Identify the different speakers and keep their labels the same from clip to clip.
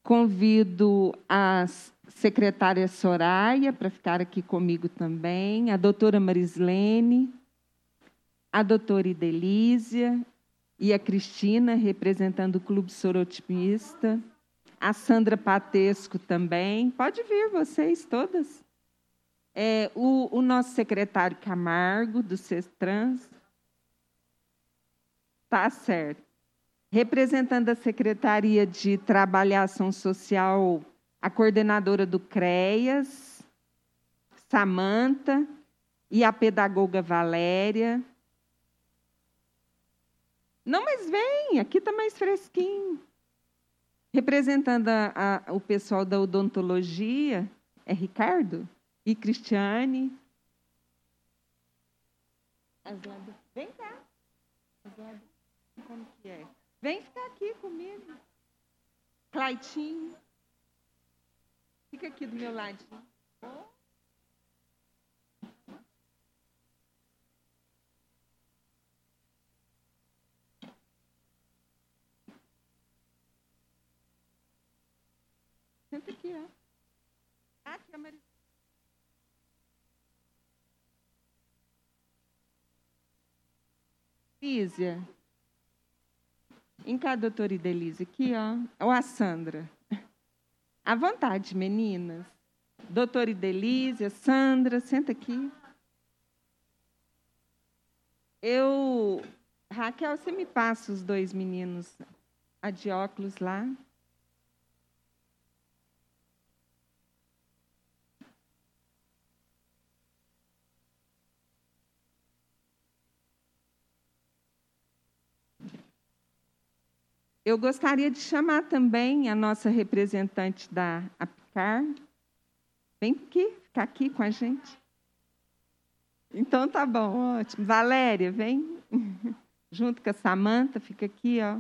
Speaker 1: Convido a secretária Soraya para ficar aqui comigo também, a doutora Marislene, a doutora Idelísia e a Cristina, representando o Clube Sorotimista, a Sandra Patesco também. Pode vir, vocês todas. O nosso secretário Camargo, do CESTRANS. Tá certo. Representando a Secretaria de Trabalho e Ação Social, a coordenadora do CREAS, Samanta, e a pedagoga Valéria. Não, mas vem, aqui está mais fresquinho. Representando o pessoal da odontologia, é Ricardo e Cristiane. Vem cá. Como que é? Vem ficar aqui comigo. Claitinho. Fica aqui do meu ladinho. Senta aqui, ó. Aqui, a Maria. Lísia. Em cá, doutora Idelise, aqui, ó. Ou a Sandra. À vontade, meninas. Doutora Idelise, Sandra, senta aqui. Raquel, você me passa os dois meninos a de óculos lá? Eu gostaria de chamar também a nossa representante da APCAR. Vem aqui, ficar aqui com a gente. Então, tá bom, ótimo. Valéria, vem. Junto com a Samanta, fica aqui, ó.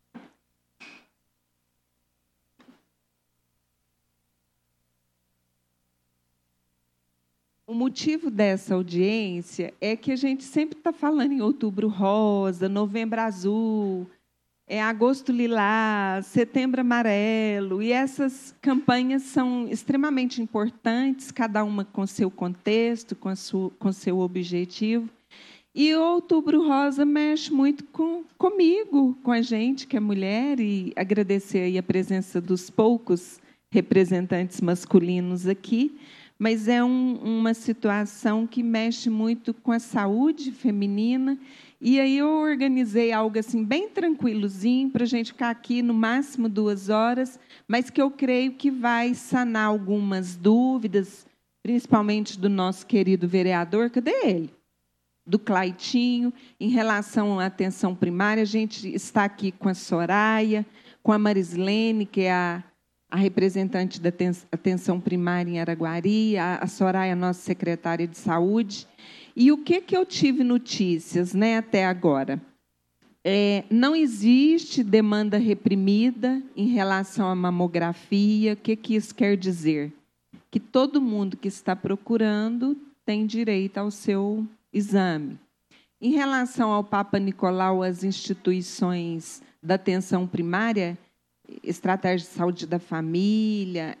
Speaker 1: O motivo dessa audiência é que a gente sempre está falando em Outubro Rosa, Novembro Azul, Agosto Lilás, Setembro Amarelo, e essas campanhas são extremamente importantes, cada uma com seu contexto, com seu objetivo. E o Outubro Rosa mexe muito comigo, com a gente, que é mulher, e agradecer aí a presença dos poucos representantes masculinos aqui, mas é uma situação que mexe muito com a saúde feminina. E aí eu organizei algo assim bem tranquilozinho para a gente ficar aqui no máximo 2 horas, mas que eu creio que vai sanar algumas dúvidas, principalmente do nosso querido vereador, cadê ele? Do Claitinho, em relação à atenção primária. A gente está aqui com a Soraya, com a Marislene, que é a representante da atenção primária em Araguari, a Soraya, nossa secretária de saúde. E o que eu tive notícias, né, até agora? Não existe demanda reprimida em relação à mamografia. O que isso quer dizer? Que todo mundo que está procurando tem direito ao seu exame. Em relação ao Papa Nicolau, as instituições da atenção primária, Estratégia de Saúde da Família,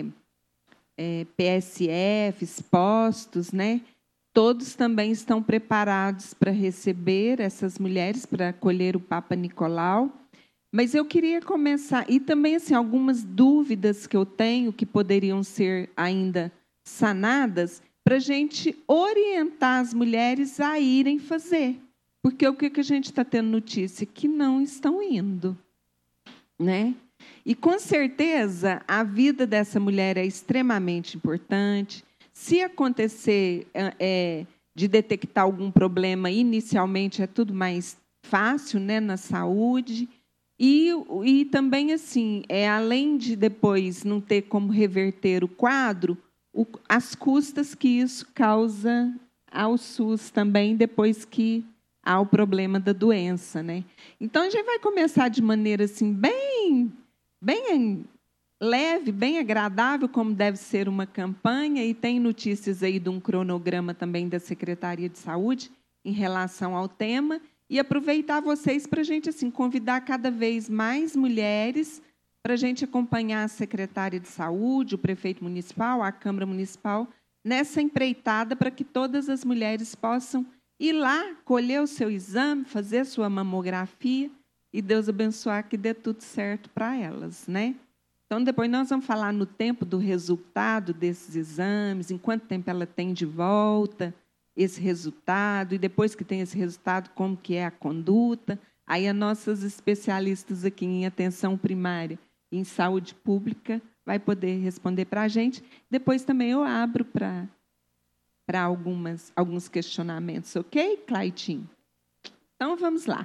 Speaker 1: PSFs, postos, né? Todos também estão preparados para receber essas mulheres, para acolher o Papa Nicolau. Mas eu queria começar, e também assim, algumas dúvidas que eu tenho que poderiam ser ainda sanadas, para a gente orientar as mulheres a irem fazer. Porque o que a gente está tendo notícia? Que não estão indo. Né? E, com certeza, a vida dessa mulher é extremamente importante. Se acontecer de detectar algum problema, inicialmente é tudo mais fácil, né, na saúde. E também, assim, além de depois não ter como reverter o quadro, as custas que isso causa ao SUS também, depois que há o problema da doença, né? Então, a gente vai começar de maneira assim, bem leve, bem agradável, como deve ser uma campanha, e tem notícias aí de um cronograma também da Secretaria de Saúde em relação ao tema, e aproveitar vocês para a gente assim, convidar cada vez mais mulheres para a gente acompanhar a secretária de saúde, o prefeito municipal, a Câmara Municipal, nessa empreitada para que todas as mulheres possam ir lá, colher o seu exame, fazer a sua mamografia e Deus abençoar que dê tudo certo para elas, né? Então, depois nós vamos falar no tempo do resultado desses exames, em quanto tempo ela tem de volta esse resultado, e depois que tem esse resultado, como que é a conduta. Aí as nossas especialistas aqui em atenção primária e em saúde pública vai poder responder para a gente. Depois também eu abro para alguns questionamentos, ok, Claitinho? Então, vamos lá.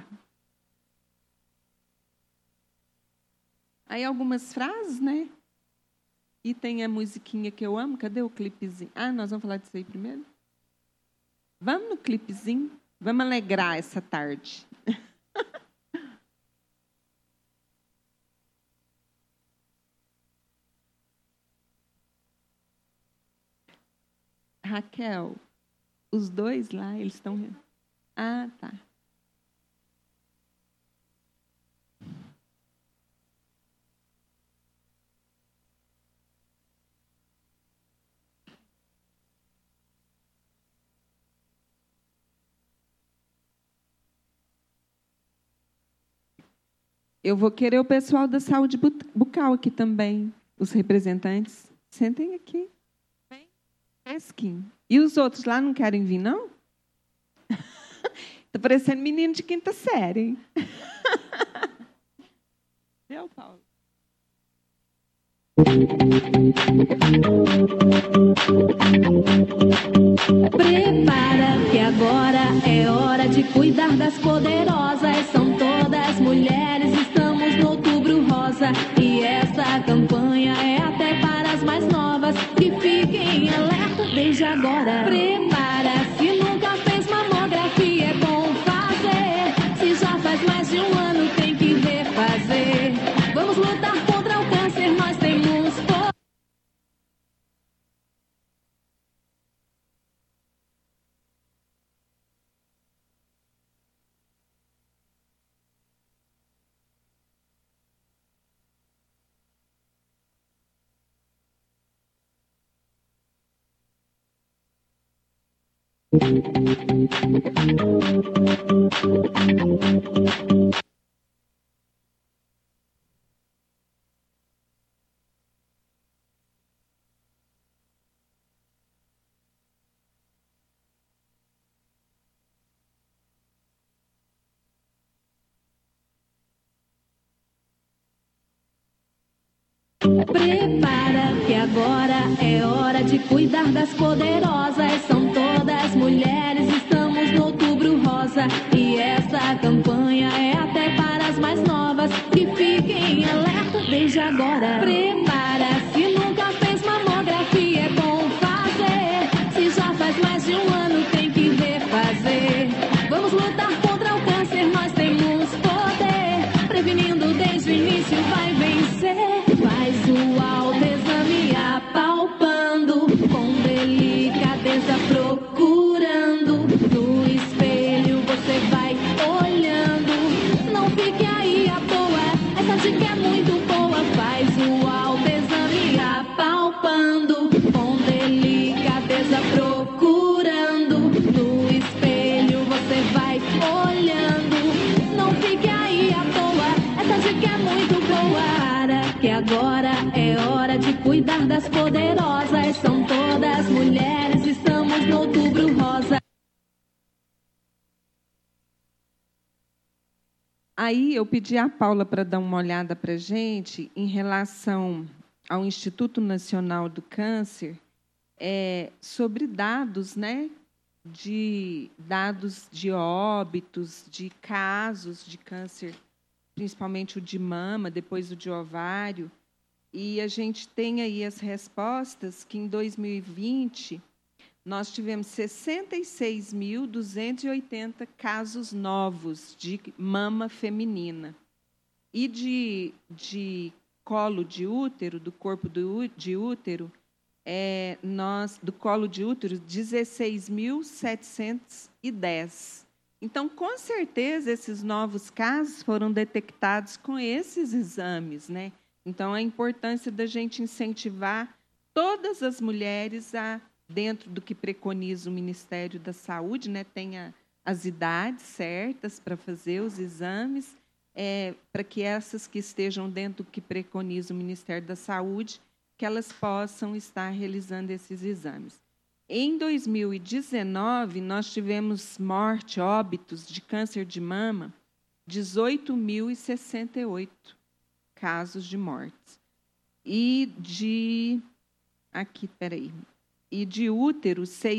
Speaker 1: Aí algumas frases, né? E tem a musiquinha que eu amo. Cadê o clipezinho? Ah, nós vamos falar disso aí primeiro? Vamos no clipezinho? Vamos alegrar essa tarde. Raquel, os dois lá, eles estão... Ah, tá. Eu vou querer o pessoal da saúde bucal aqui também, os representantes. Sentem aqui. Esquinho. E os outros lá não querem vir, não? Está parecendo menino de quinta série, hein? Deu, Paulo?
Speaker 2: Prepara que agora é hora de cuidar das poderosas. São todas mulheres, estamos no Outubro Rosa. E essa campanha é até para as mais novas, que fiquem alerta desde agora. Prepara, se nunca fez mamografia, é bom fazer. Se já faz mais de um ano, tem que refazer. Vamos lutar contra o câncer, nós temos poder. Prepara que agora é hora de cuidar das poderosas. São todas mulheres, estamos no Outubro Rosa. E essa campanha é até para as mais novas, que fiquem alerta desde agora. Prepara, se nunca fez mamografia, é bom fazer. Se já faz mais de um ano, tem que refazer. Vamos lutar contra o câncer, nós temos poder. Prevenindo desde o início, vai vencer. Faz o autoexame apalpando, com delicadeza procurando. No espelho você vai olhando, não fique aí à toa, essa dica é muito boa. Faz o autoexame apalpando, com delicadeza procurando. No espelho você vai olhando, não fique aí à toa, essa dica é muito boa. Que agora é hora de cuidar das poderosas. São todas mulheres, estamos no Outubro Rosa.
Speaker 1: Aí eu pedi à Paula para dar uma olhada para a gente em relação ao Instituto Nacional do Câncer, sobre dados, né, dados de óbitos, de casos de câncer, principalmente o de mama, depois o de ovário. E a gente tem aí as respostas que, em 2020, nós tivemos 66.280 casos novos de mama feminina. E de colo de útero, do corpo de útero, do colo de útero, 16.710. Então, com certeza, esses novos casos foram detectados com esses exames, né? Então, a importância da gente incentivar todas as mulheres dentro do que preconiza o Ministério da Saúde, né, tem as idades certas para fazer os exames, para que essas que estejam dentro do que preconiza o Ministério da Saúde, que elas possam estar realizando esses exames. Em 2019, nós tivemos óbitos de câncer de mama, 18.068 casos de mortes. E de útero,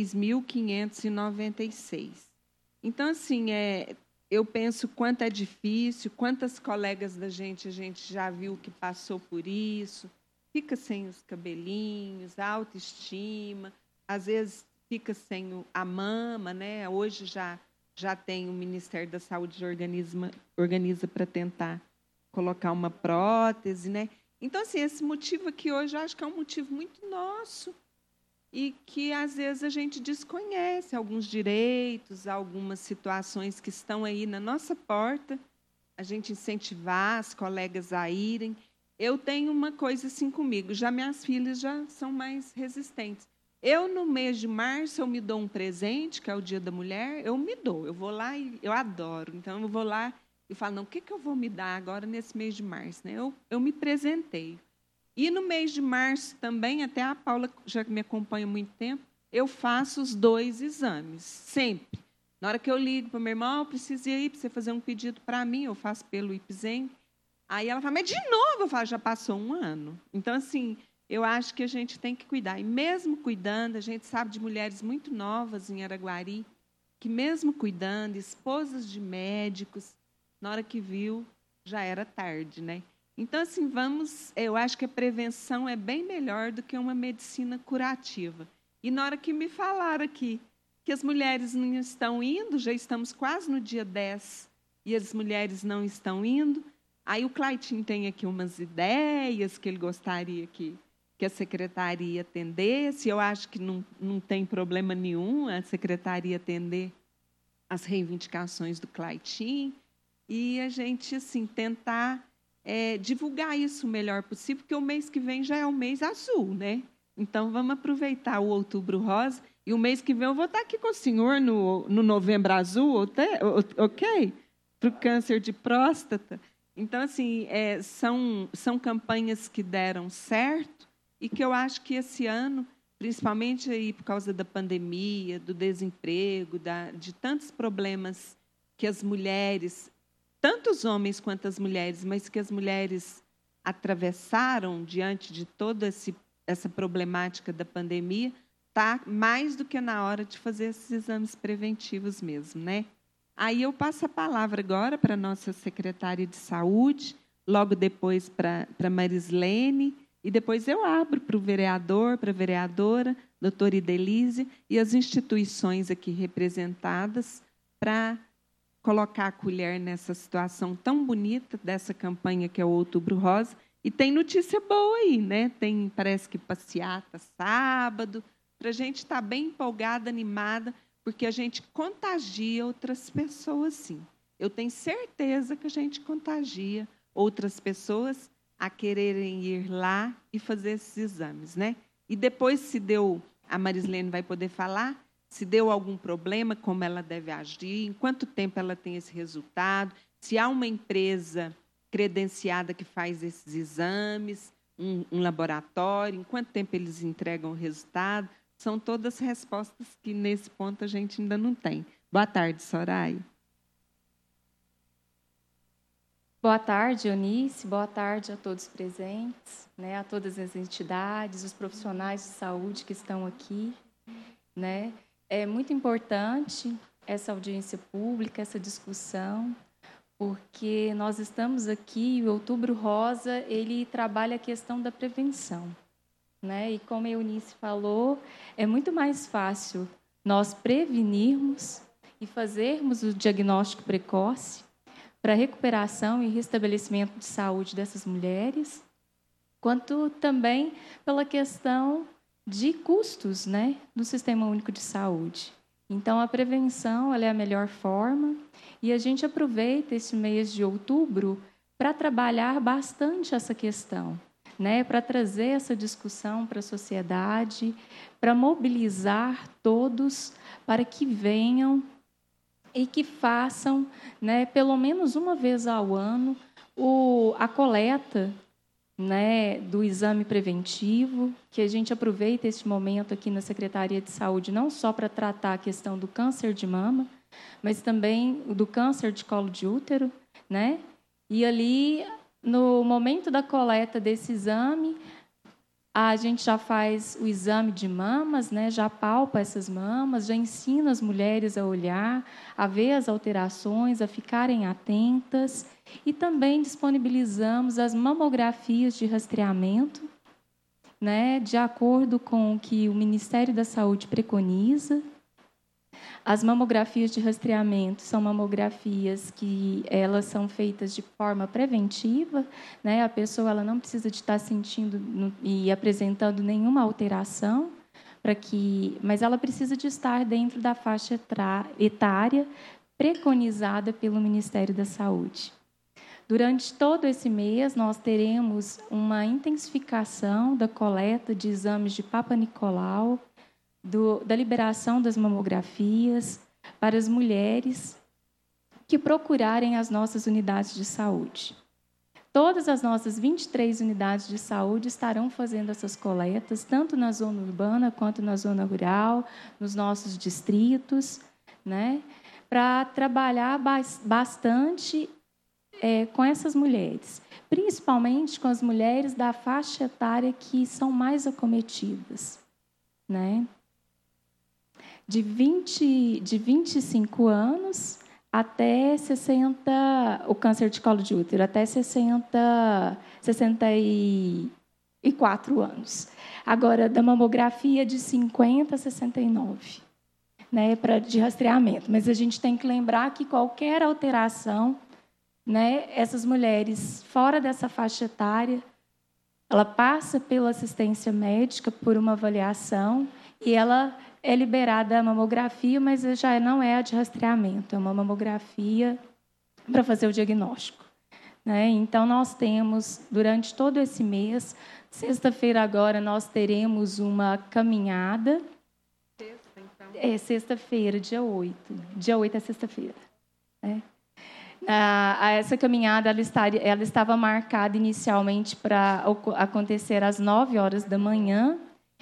Speaker 1: 6.596. Então, assim, eu penso quanto é difícil, quantas colegas da gente a gente já viu que passou por isso, fica sem os cabelinhos, a autoestima, às vezes fica sem a mama, né? Hoje já tem o Ministério da Saúde organiza para tentar colocar uma prótese, né? Então, assim, esse motivo aqui hoje eu acho que é um motivo muito nosso e que, às vezes, a gente desconhece alguns direitos, algumas situações que estão aí na nossa porta, a gente incentivar as colegas a irem. Eu tenho uma coisa assim comigo, já minhas filhas já são mais resistentes. Eu, no mês de março, eu me dou um presente, que é o Dia da Mulher, eu me dou, eu vou lá e eu adoro. Então, eu vou lá e falo, não, o que eu vou me dar agora nesse mês de março? Né? Eu me presenteio. E no mês de março também, até a Paula, já que me acompanha há muito tempo, eu faço os 2 exames, sempre. Na hora que eu ligo para o meu irmão, eu preciso ir aí para você fazer um pedido para mim, eu faço pelo IPZEN. Aí ela fala, mas de novo? Eu falo, já passou 1 ano. Então, assim, eu acho que a gente tem que cuidar. E mesmo cuidando, a gente sabe de mulheres muito novas em Araguari, que mesmo cuidando, esposas de médicos, na hora que viu, já era tarde, né? Então, assim, eu acho que a prevenção é bem melhor do que uma medicina curativa. E na hora que me falaram aqui que as mulheres não estão indo, já estamos quase no dia 10, e as mulheres não estão indo, aí o Claitinho tem aqui umas ideias que ele gostaria que a secretaria atendesse. Eu acho que não tem problema nenhum a secretaria atender as reivindicações do Claitinho e a gente, assim, tentar divulgar isso o melhor possível, porque o mês que vem já é o mês azul, né? Então, vamos aproveitar o Outubro Rosa, e o mês que vem eu vou estar aqui com o senhor no Novembro Azul, ok? Para o câncer de próstata. Então, assim, são campanhas que deram certo e que eu acho que esse ano, principalmente aí por causa da pandemia, do desemprego, de tantos problemas que as mulheres, tanto os homens quanto as mulheres, mas que as mulheres atravessaram diante de toda essa problemática da pandemia, está mais do que na hora de fazer esses exames preventivos mesmo, né? Aí eu passo a palavra agora para a nossa secretária de Saúde, logo depois para a Marislene, e depois eu abro para o vereador, para a vereadora, doutora Idelise, e as instituições aqui representadas para colocar a colher nessa situação tão bonita dessa campanha que é o Outubro Rosa. E tem notícia boa aí, né? Parece que passeata sábado, para a gente estar bem empolgada, animada, porque a gente contagia outras pessoas, sim. Eu tenho certeza que a gente contagia outras pessoas a quererem ir lá e fazer esses exames, né? E depois, se deu, a Marislene vai poder falar, se deu algum problema, como ela deve agir, em quanto tempo ela tem esse resultado, se há uma empresa credenciada que faz esses exames, um laboratório, em quanto tempo eles entregam o resultado. São todas respostas que, nesse ponto, a gente ainda não tem. Boa tarde, Soraya.
Speaker 3: Boa tarde, Eunice. Boa tarde a todos presentes, né, a todas as entidades, os profissionais de saúde que estão aqui, né? É muito importante essa audiência pública, essa discussão, porque nós estamos aqui, o Outubro Rosa, ele trabalha a questão da prevenção, né? E como a Eunice falou, é muito mais fácil nós prevenirmos e fazermos o diagnóstico precoce para a recuperação e restabelecimento de saúde dessas mulheres, quanto também pela questão de custos, né, do Sistema Único de Saúde. Então, a prevenção ela é a melhor forma, e a gente aproveita esse mês de outubro para trabalhar bastante essa questão, né? Para trazer essa discussão para a sociedade, para mobilizar todos para que venham e que façam, né, pelo menos uma vez ao ano, a coleta, né, do exame preventivo, que a gente aproveita este momento aqui na Secretaria de Saúde, não só para tratar a questão do câncer de mama, mas também do câncer de colo de útero, né? E ali, no momento da coleta desse exame, a gente já faz o exame de mamas, né? Já palpa essas mamas, já ensina as mulheres a olhar, a ver as alterações, a ficarem atentas. E também disponibilizamos as mamografias de rastreamento, né? De acordo com o que o Ministério da Saúde preconiza. As mamografias de rastreamento são mamografias que elas são feitas de forma preventiva, né? A pessoa ela não precisa de estar sentindo e apresentando nenhuma alteração, mas ela precisa de estar dentro da faixa etária preconizada pelo Ministério da Saúde. Durante todo esse mês, nós teremos uma intensificação da coleta de exames de Papa Nicolau, da liberação das mamografias para as mulheres que procurarem as nossas unidades de saúde. Todas as nossas 23 unidades de saúde estarão fazendo essas coletas, tanto na zona urbana quanto na zona rural, nos nossos distritos, né, para trabalhar bastante com essas mulheres, principalmente com as mulheres da faixa etária que são mais acometidas, né? De 25 anos até 60, o câncer de colo de útero, até 64 anos. Agora, da mamografia, de 50 a 69, né, de rastreamento. Mas a gente tem que lembrar que qualquer alteração, né, essas mulheres fora dessa faixa etária, ela passa pela assistência médica por uma avaliação e ela é liberada a mamografia, mas já não é a de rastreamento, é uma mamografia para fazer o diagnóstico, né? Então, nós temos, durante todo esse mês, sexta-feira agora, nós teremos uma caminhada.
Speaker 1: Sexta, então?
Speaker 3: Sexta-feira, dia 8. Dia 8 é sexta-feira, né? Essa caminhada ela estava marcada inicialmente para acontecer às 9 horas da manhã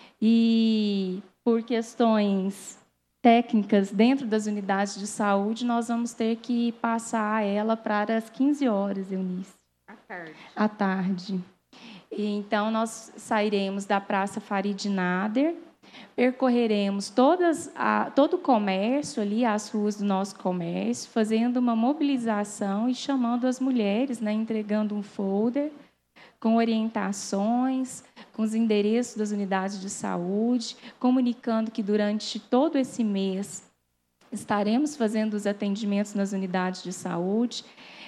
Speaker 3: e, por questões técnicas dentro das unidades de saúde, nós vamos ter que passar ela para as 15 horas, Eunice. À tarde. E, então, nós sairemos da Praça Farid Nader, percorreremos todo o comércio ali, as ruas do nosso comércio, fazendo uma mobilização e chamando as mulheres, né, entregando um folder com orientações, com os endereços das unidades de saúde, comunicando que durante todo esse mês estaremos fazendo os atendimentos nas unidades de saúde.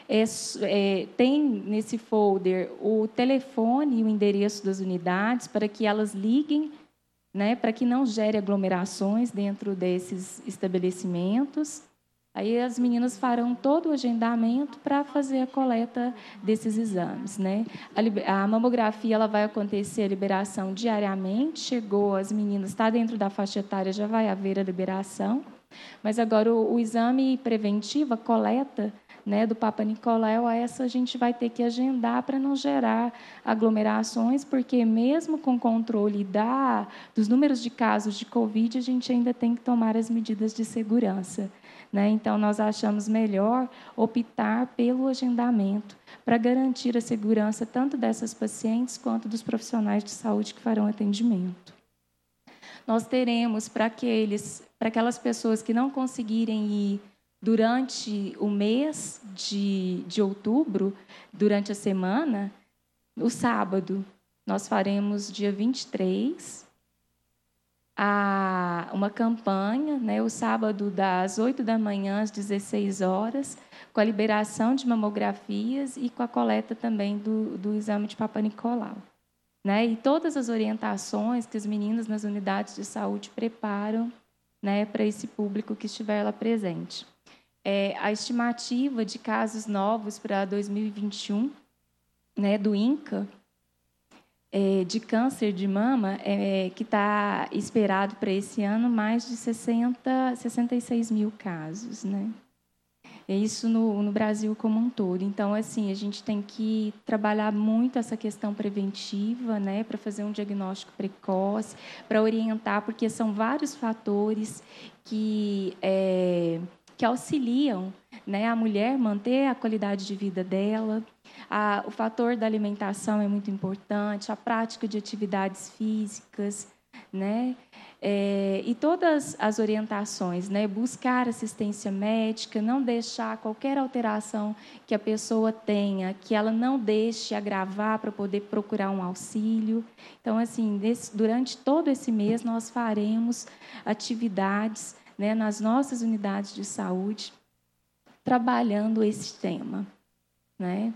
Speaker 3: Tem nesse folder o telefone e o endereço das unidades para que elas liguem, né, para que não gere aglomerações dentro desses estabelecimentos. Aí as meninas farão todo o agendamento para fazer a coleta desses exames, né? A mamografia ela vai acontecer a liberação diariamente. Chegou as meninas, está dentro da faixa etária, já vai haver a liberação. Mas agora o exame preventivo, a coleta, né, do Papa Nicolau, essa a gente vai ter que agendar para não gerar aglomerações, porque mesmo com controle dos números de casos de Covid, a gente ainda tem que tomar as medidas de segurança, né? Então, nós achamos melhor optar pelo agendamento para garantir a segurança tanto dessas pacientes quanto dos profissionais de saúde que farão atendimento. Nós teremos, para aquelas pessoas que não conseguirem ir durante o mês de outubro, durante a semana, o sábado, nós faremos, dia 23, uma campanha, né, o sábado, das 8 da manhã às 16 horas, com a liberação de mamografias e com a coleta também do exame de Papa Nicolau, né, e todas as orientações que as meninas nas unidades de saúde preparam, né, para esse público que estiver lá presente. a estimativa de casos novos para 2021, né, do INCA, de câncer de mama, que está esperado para esse ano mais de 66 mil casos, né? Isso no Brasil como um todo. Então, assim, a gente tem que trabalhar muito essa questão preventiva, né, para fazer um diagnóstico precoce, para orientar, porque são vários fatores que auxiliam, né, a mulher manter a qualidade de vida dela. O fator da alimentação é muito importante, a prática de atividades físicas, né? E todas as orientações, né? Buscar assistência médica, não deixar qualquer alteração que a pessoa tenha, que ela não deixe agravar para poder procurar um auxílio. Então, assim, durante todo esse mês, nós faremos atividades, né, nas nossas unidades de saúde, trabalhando esse tema, né?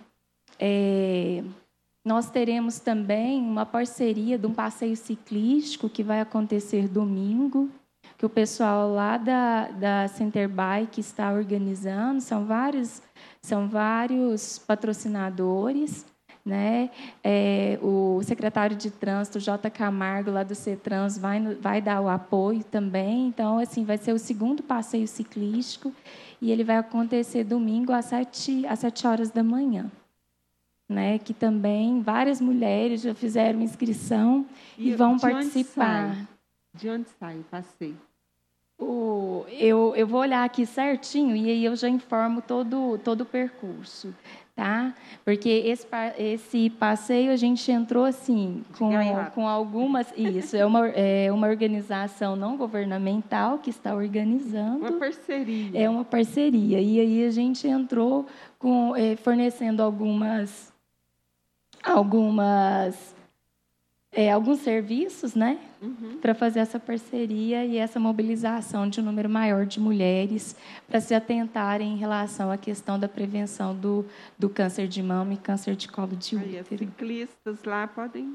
Speaker 3: Nós teremos também uma parceria de um passeio ciclístico que vai acontecer domingo, que o pessoal lá da Center Bike está organizando. São vários patrocinadores, né? O secretário de Trânsito, J. Camargo, lá do CETRANS, vai dar o apoio também. Então, assim, vai ser o segundo passeio ciclístico e ele vai acontecer domingo às 7 horas da manhã. Né, que também várias mulheres já fizeram inscrição e vão participar.
Speaker 1: De onde sai o passeio?
Speaker 3: Eu vou olhar aqui certinho e aí eu já informo todo o percurso, tá? Porque esse passeio a gente entrou assim com algumas. Isso é uma organização não governamental que está organizando.
Speaker 1: Uma parceria.
Speaker 3: É uma parceria e aí a gente entrou fornecendo alguns serviços, né, para fazer essa parceria e essa mobilização de um número maior de mulheres para se atentarem em relação à questão da prevenção do câncer de mama e câncer de colo de útero.
Speaker 1: Os ciclistas lá podem...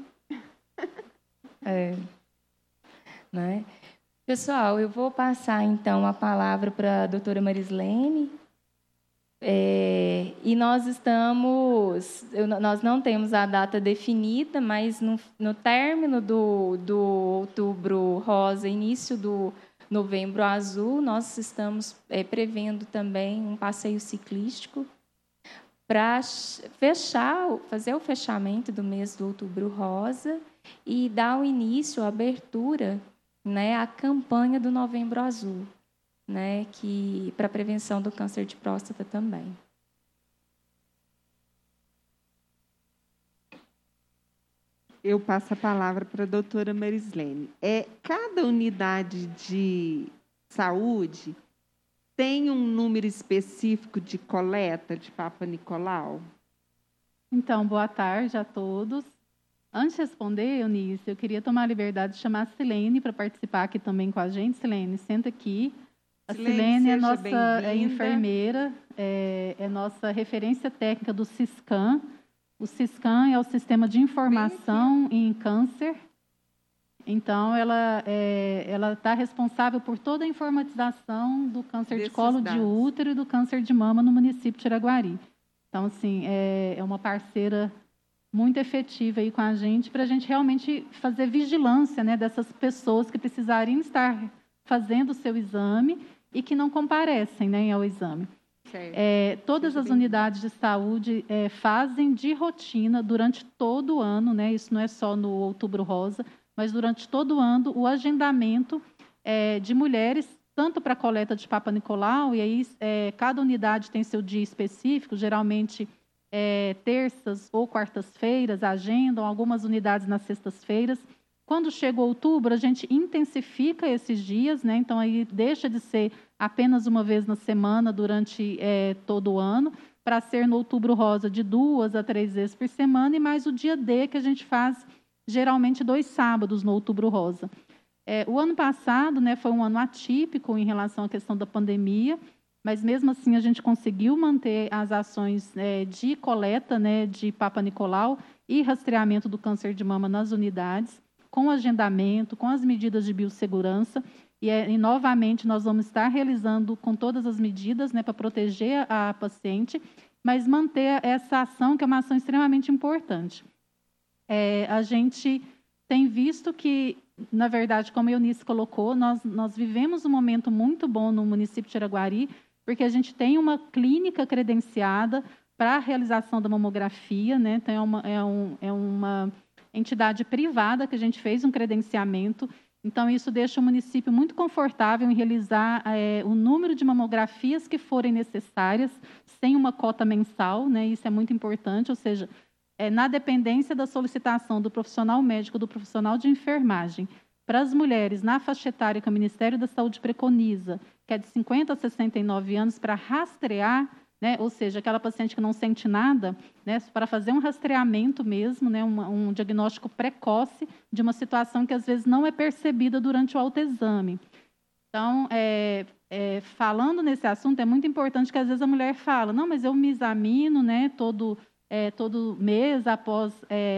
Speaker 3: Né? Pessoal, eu vou passar, então, a palavra para a doutora Marislene. E nós não temos a data definida, mas no término do Outubro Rosa, início do Novembro Azul, nós estamos prevendo também um passeio ciclístico para fazer o fechamento do mês do Outubro Rosa e dar o início, a abertura, né, à campanha do Novembro Azul, né, que para prevenção do câncer de próstata também.
Speaker 1: Eu passo a palavra para a doutora Marislene. Cada unidade de saúde tem um número específico de coleta de Papa Nicolau?
Speaker 4: Então, boa tarde a todos. Antes de responder, Eunice, eu queria tomar a liberdade de chamar a Silene para participar aqui também com a gente. Silene, senta aqui. A Silene é nossa enfermeira, é nossa referência técnica do SISCAM. O SISCAM é o Sistema de Informação em Câncer. Então, ela está responsável por toda a informatização do câncer de colo de útero e do câncer de mama no município de Iraguari. Então, assim, é uma parceira muito efetiva aí com a gente, para a gente realmente fazer vigilância, né, dessas pessoas que precisariam estar fazendo o seu exame e que não comparecem, né, ao exame. Todas as unidades de saúde fazem de rotina durante todo o ano, né, isso não é só no Outubro Rosa, mas durante todo o ano, o agendamento de mulheres, tanto para a coleta de Papa Nicolau, e aí cada unidade tem seu dia específico, geralmente terças ou quartas-feiras agendam, algumas unidades nas sextas-feiras. Quando chega outubro, a gente intensifica esses dias, né? Então, aí deixa de ser apenas uma vez na semana durante todo o ano, para ser no Outubro Rosa de 2 a 3 vezes por semana, e mais o dia D, que a gente faz geralmente 2 sábados no Outubro Rosa. O ano passado, né, foi um ano atípico em relação à questão da pandemia, mas mesmo assim a gente conseguiu manter as ações de coleta, né, de Papa Nicolau e rastreamento do câncer de mama nas unidades, com agendamento, com as medidas de biossegurança. E novamente, nós vamos estar realizando com todas as medidas, né, para proteger a paciente, mas manter essa ação, que é uma ação extremamente importante. A gente tem visto que, na verdade, como a Eunice colocou, nós vivemos um momento muito bom no município de Araguari, porque a gente tem uma clínica credenciada para a realização da mamografia, né? Então, é uma entidade privada que a gente fez um credenciamento. Então, isso deixa o município muito confortável em realizar o número de mamografias que forem necessárias, sem uma cota mensal, né? Isso é muito importante, ou seja, na dependência da solicitação do profissional médico, do profissional de enfermagem, para as mulheres na faixa etária que o Ministério da Saúde preconiza, que é de 50 a 69 anos, para rastrear, né? Ou seja, aquela paciente que não sente nada, né? Para fazer um rastreamento mesmo, né? Um diagnóstico precoce de uma situação que às vezes não é percebida durante o autoexame. Então, falando nesse assunto, é muito importante que às vezes a mulher fala, não, mas eu me examino, né? Todo mês após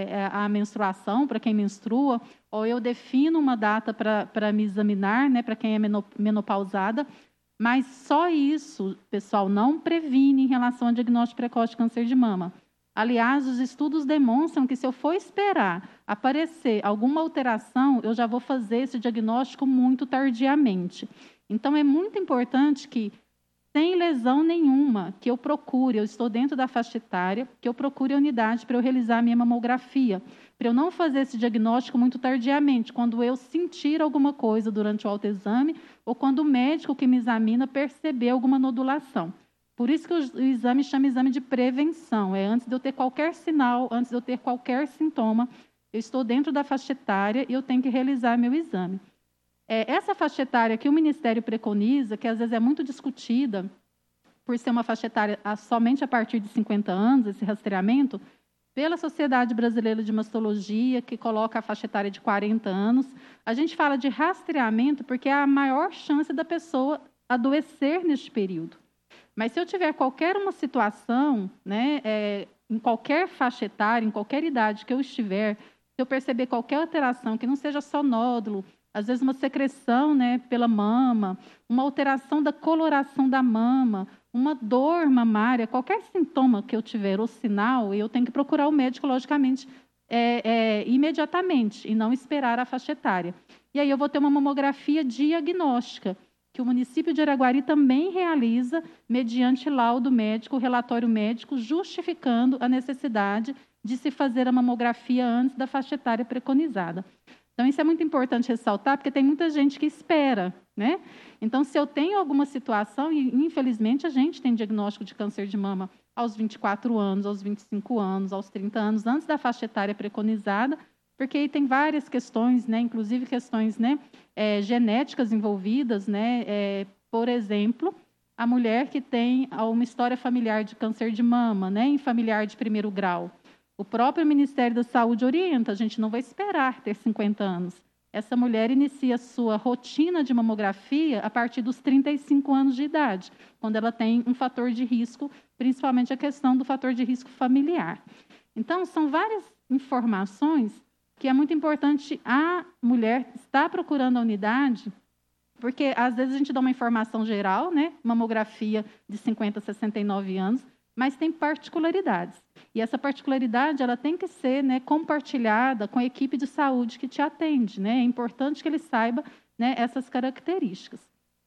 Speaker 4: a menstruação, para quem menstrua, ou eu defino uma data para me examinar, né, para quem é menopausada, mas só isso, pessoal, não previne em relação ao diagnóstico precoce de câncer de mama. Aliás, os estudos demonstram que se eu for esperar aparecer alguma alteração, eu já vou fazer esse diagnóstico muito tardiamente. Então, é muito importante que, sem lesão nenhuma, que eu procure, eu estou dentro da faixa etária, que eu procure a unidade para eu realizar a minha mamografia, para eu não fazer esse diagnóstico muito tardiamente, quando eu sentir alguma coisa durante o autoexame ou quando o médico que me examina perceber alguma nodulação. Por isso que o exame chama exame de prevenção, antes de eu ter qualquer sinal, antes de eu ter qualquer sintoma, eu estou dentro da faixa etária e eu tenho que realizar meu exame. Essa faixa etária que o Ministério preconiza, que às vezes é muito discutida, por ser uma faixa etária somente a partir de 50 anos, esse rastreamento, pela Sociedade Brasileira de Mastologia, que coloca a faixa etária de 40 anos, a gente fala de rastreamento porque é a maior chance da pessoa adoecer neste período. Mas se eu tiver qualquer uma situação, né, em qualquer faixa etária, em qualquer idade que eu estiver, se eu perceber qualquer alteração, que não seja só nódulo, às vezes uma secreção, né, pela mama, uma alteração da coloração da mama, uma dor mamária, qualquer sintoma que eu tiver ou sinal, eu tenho que procurar o médico, logicamente, imediatamente, e não esperar a faixa etária. E aí eu vou ter uma mamografia diagnóstica, que o município de Araguari também realiza, mediante laudo médico, relatório médico, justificando a necessidade de se fazer a mamografia antes da faixa etária preconizada. Então, isso é muito importante ressaltar, porque tem muita gente que espera, né? Então, se eu tenho alguma situação, e infelizmente a gente tem diagnóstico de câncer de mama aos 24 anos, aos 25 anos, aos 30 anos, antes da faixa etária preconizada, porque aí tem várias questões, né? Inclusive questões, né, genéticas envolvidas, né? Por exemplo, a mulher que tem uma história familiar de câncer de mama, né, em familiar de primeiro grau. O próprio Ministério da Saúde orienta, a gente não vai esperar ter 50 anos. Essa mulher inicia a sua rotina de mamografia a partir dos 35 anos de idade, quando ela tem um fator de risco, principalmente a questão do fator de risco familiar. Então, são várias informações que é muito importante a mulher estar procurando a unidade, porque às vezes a gente dá uma informação geral, né? Mamografia de 50 a 69 anos, mas tem particularidades. E essa particularidade ela tem que ser, né, compartilhada com a equipe de saúde que te atende. Né? É importante que ele saiba, né, essas características.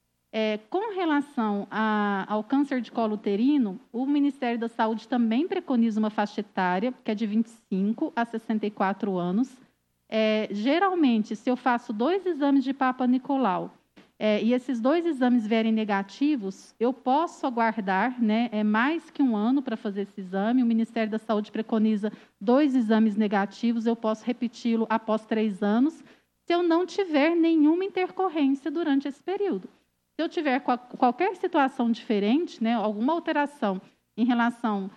Speaker 4: Com relação ao câncer de colo uterino, o Ministério da Saúde também preconiza uma faixa etária, que é de 25 a 64 anos. Geralmente, se eu faço 2 exames de Papa Nicolau, e esses 2 exames vierem negativos, eu posso aguardar, né, mais que 1 ano para fazer esse exame. O Ministério da Saúde preconiza 2 exames negativos, eu posso repeti-lo após 3 anos, se eu não tiver nenhuma intercorrência durante esse período. Se eu tiver qualquer situação diferente, né, alguma alteração em relação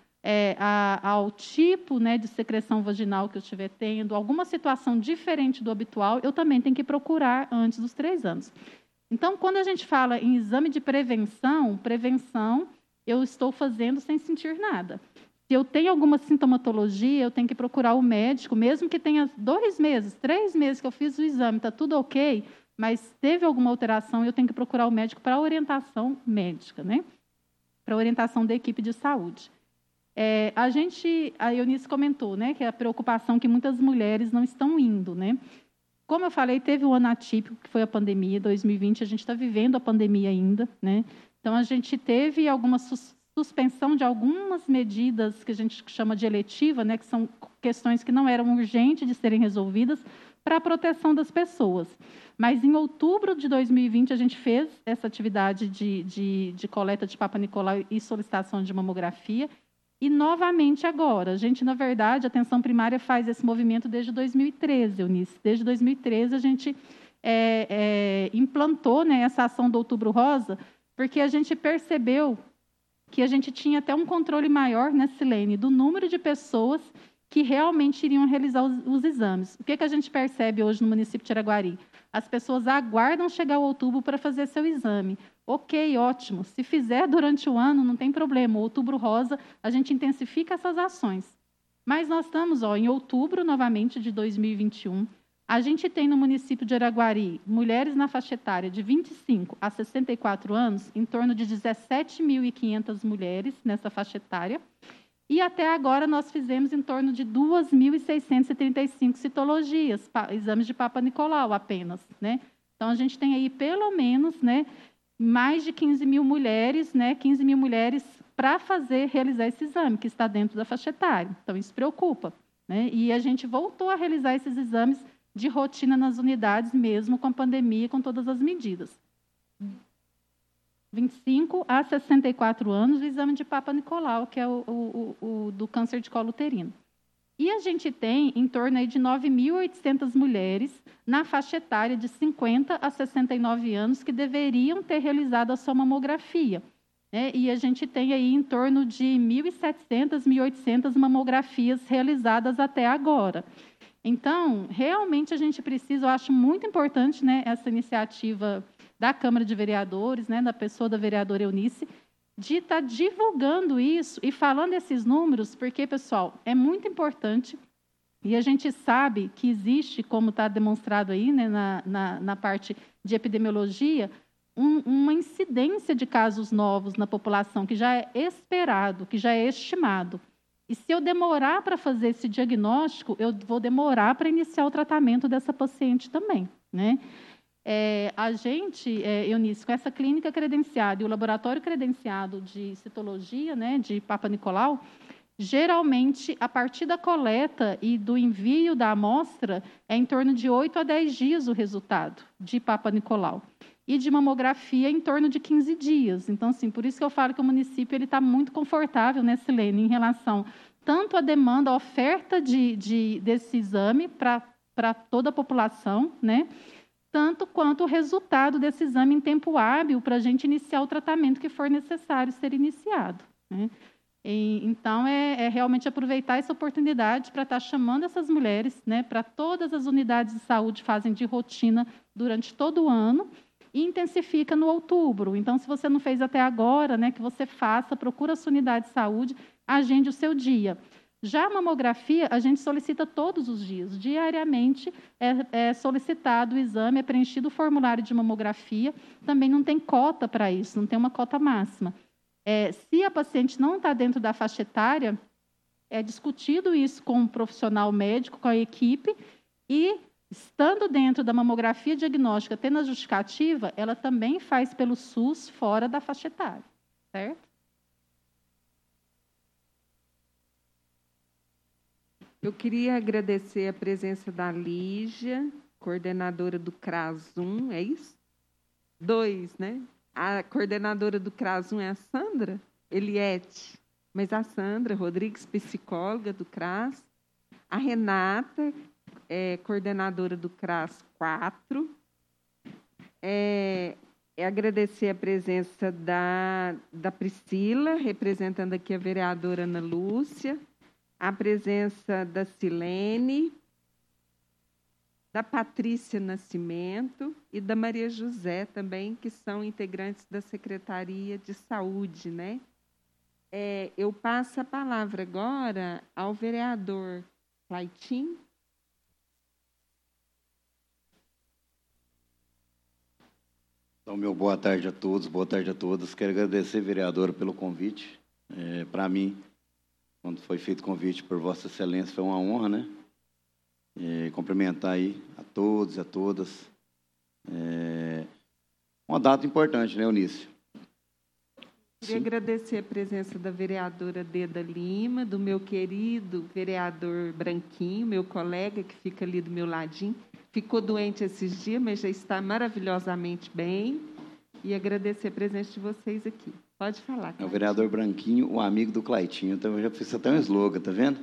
Speaker 4: ao tipo, né, de secreção vaginal que eu estiver tendo, alguma situação diferente do habitual, eu também tenho que procurar antes dos 3 anos. Então, quando a gente fala em exame de prevenção eu estou fazendo sem sentir nada. Se eu tenho alguma sintomatologia, eu tenho que procurar o médico, mesmo que tenha 2 meses, 3 meses que eu fiz o exame, está tudo ok, mas teve alguma alteração, eu tenho que procurar o médico para orientação médica, né? Para orientação da equipe de saúde. A Eunice comentou, né, que é a preocupação que muitas mulheres não estão indo, né? Como eu falei, teve um ano atípico, que foi a pandemia, 2020, a gente está vivendo a pandemia ainda, né? Então, a gente teve alguma suspensão de algumas medidas que a gente chama de eletiva, né, que são questões que não eram urgentes de serem resolvidas para a proteção das pessoas. Mas, em outubro de 2020, a gente fez essa atividade de coleta de Papa Nicolau e solicitação de mamografia. E, novamente, agora. A gente, na verdade, a atenção primária faz esse movimento desde 2013, Eunice. Desde 2013, a gente implantou, né, essa ação do Outubro Rosa, porque a gente percebeu que a gente tinha até um controle maior, né, Silene, do número de pessoas que realmente iriam realizar os exames. O que a gente percebe hoje no município de Araguari? As pessoas aguardam chegar o outubro para fazer seu exame. Ok, ótimo. Se fizer durante o ano, não tem problema. O Outubro Rosa, a gente intensifica essas ações. Mas nós estamos em outubro, novamente, de 2021. A gente tem no município de Araguari mulheres na faixa etária de 25 a 64 anos, em torno de 17.500 mulheres nessa faixa etária. E até agora nós fizemos em torno de 2.635 citologias, exames de Papa Nicolau apenas, né? Então, a gente tem aí pelo menos, né, mais de 15.000 mulheres, né, 15.000 mulheres para realizar esse exame, que está dentro da faixa etária. Então, isso preocupa, né? E a gente voltou a realizar esses exames de rotina nas unidades, mesmo com a pandemia, com todas as medidas. 25 a 64 anos, o exame de Papa Nicolau, que é o do câncer de colo uterino. E a gente tem em torno aí de 9.800 mulheres na faixa etária de 50 a 69 anos que deveriam ter realizado a sua mamografia, né? E a gente tem aí em torno de 1.700, 1.800 mamografias realizadas até agora. Então, realmente a gente precisa, eu acho muito importante, né, essa iniciativa da Câmara de Vereadores, né, da pessoa da vereadora Eunice, de estar divulgando isso e falando esses números, porque, pessoal, é muito importante e a gente sabe que existe, como está demonstrado aí, né, na parte de epidemiologia, uma incidência de casos novos na população que já é esperado, que já é estimado. E se eu demorar para fazer esse diagnóstico, eu vou demorar para iniciar o tratamento dessa paciente também, né? A gente, Eunice, com essa clínica credenciada e o laboratório credenciado de citologia, né, de Papa Nicolau, geralmente, a partir da coleta e do envio da amostra, é em torno de 8 a 10 dias o resultado de Papa Nicolau. E de mamografia, em torno de 15 dias. Então, assim, por isso que eu falo que o município está muito confortável, né, Silene, em relação tanto à demanda, à oferta desse exame para toda a população, né, tanto quanto o resultado desse exame em tempo hábil para a gente iniciar o tratamento que for necessário ser iniciado, né? Então, realmente aproveitar essa oportunidade para estar chamando essas mulheres, né, para todas as unidades de saúde fazem de rotina durante todo o ano, e intensifica no outubro. Então, se você não fez até agora, né, que você faça, procura a sua unidade de saúde, agende o seu dia. Já a mamografia, a gente solicita todos os dias. Diariamente é solicitado o exame, é preenchido o formulário de mamografia. Também não tem cota para isso, não tem uma cota máxima. Se a paciente não está dentro da faixa etária, é discutido isso com o profissional médico, com a equipe, e estando dentro da mamografia diagnóstica, tendo a justificativa, ela também faz pelo SUS fora da faixa etária, certo?
Speaker 1: Eu queria agradecer a presença da Lígia, coordenadora do CRAS-1, é isso? 2, né? A coordenadora do CRAS-1 é a Sandra Eliette, mas a Sandra Rodrigues, psicóloga do CRAS, a Renata, coordenadora do CRAS 4. Agradecer a presença da Priscila, representando aqui a vereadora Ana Lúcia, a presença da Silene, da Patrícia Nascimento e da Maria José também, que são integrantes da Secretaria de Saúde, né? Eu passo a palavra agora ao vereador Claitinho.
Speaker 5: Então, meu boa tarde a todos, boa tarde a todas. Quero agradecer, vereadora, pelo convite. Para mim, quando foi feito o convite por Vossa Excelência, foi uma honra, né? Cumprimentar aí a todos e a todas. Uma data importante, né, Eunice?
Speaker 1: Queria agradecer a presença da vereadora Deda Lima, do meu querido vereador Branquinho, meu colega que fica ali do meu ladinho. Ficou doente esses dias, mas já está maravilhosamente bem. E agradecer a presença de vocês aqui. Pode falar, Claitinho.
Speaker 5: É o vereador Branquinho, o amigo do Claitinho. Então, eu já fiz até um slogan, tá vendo?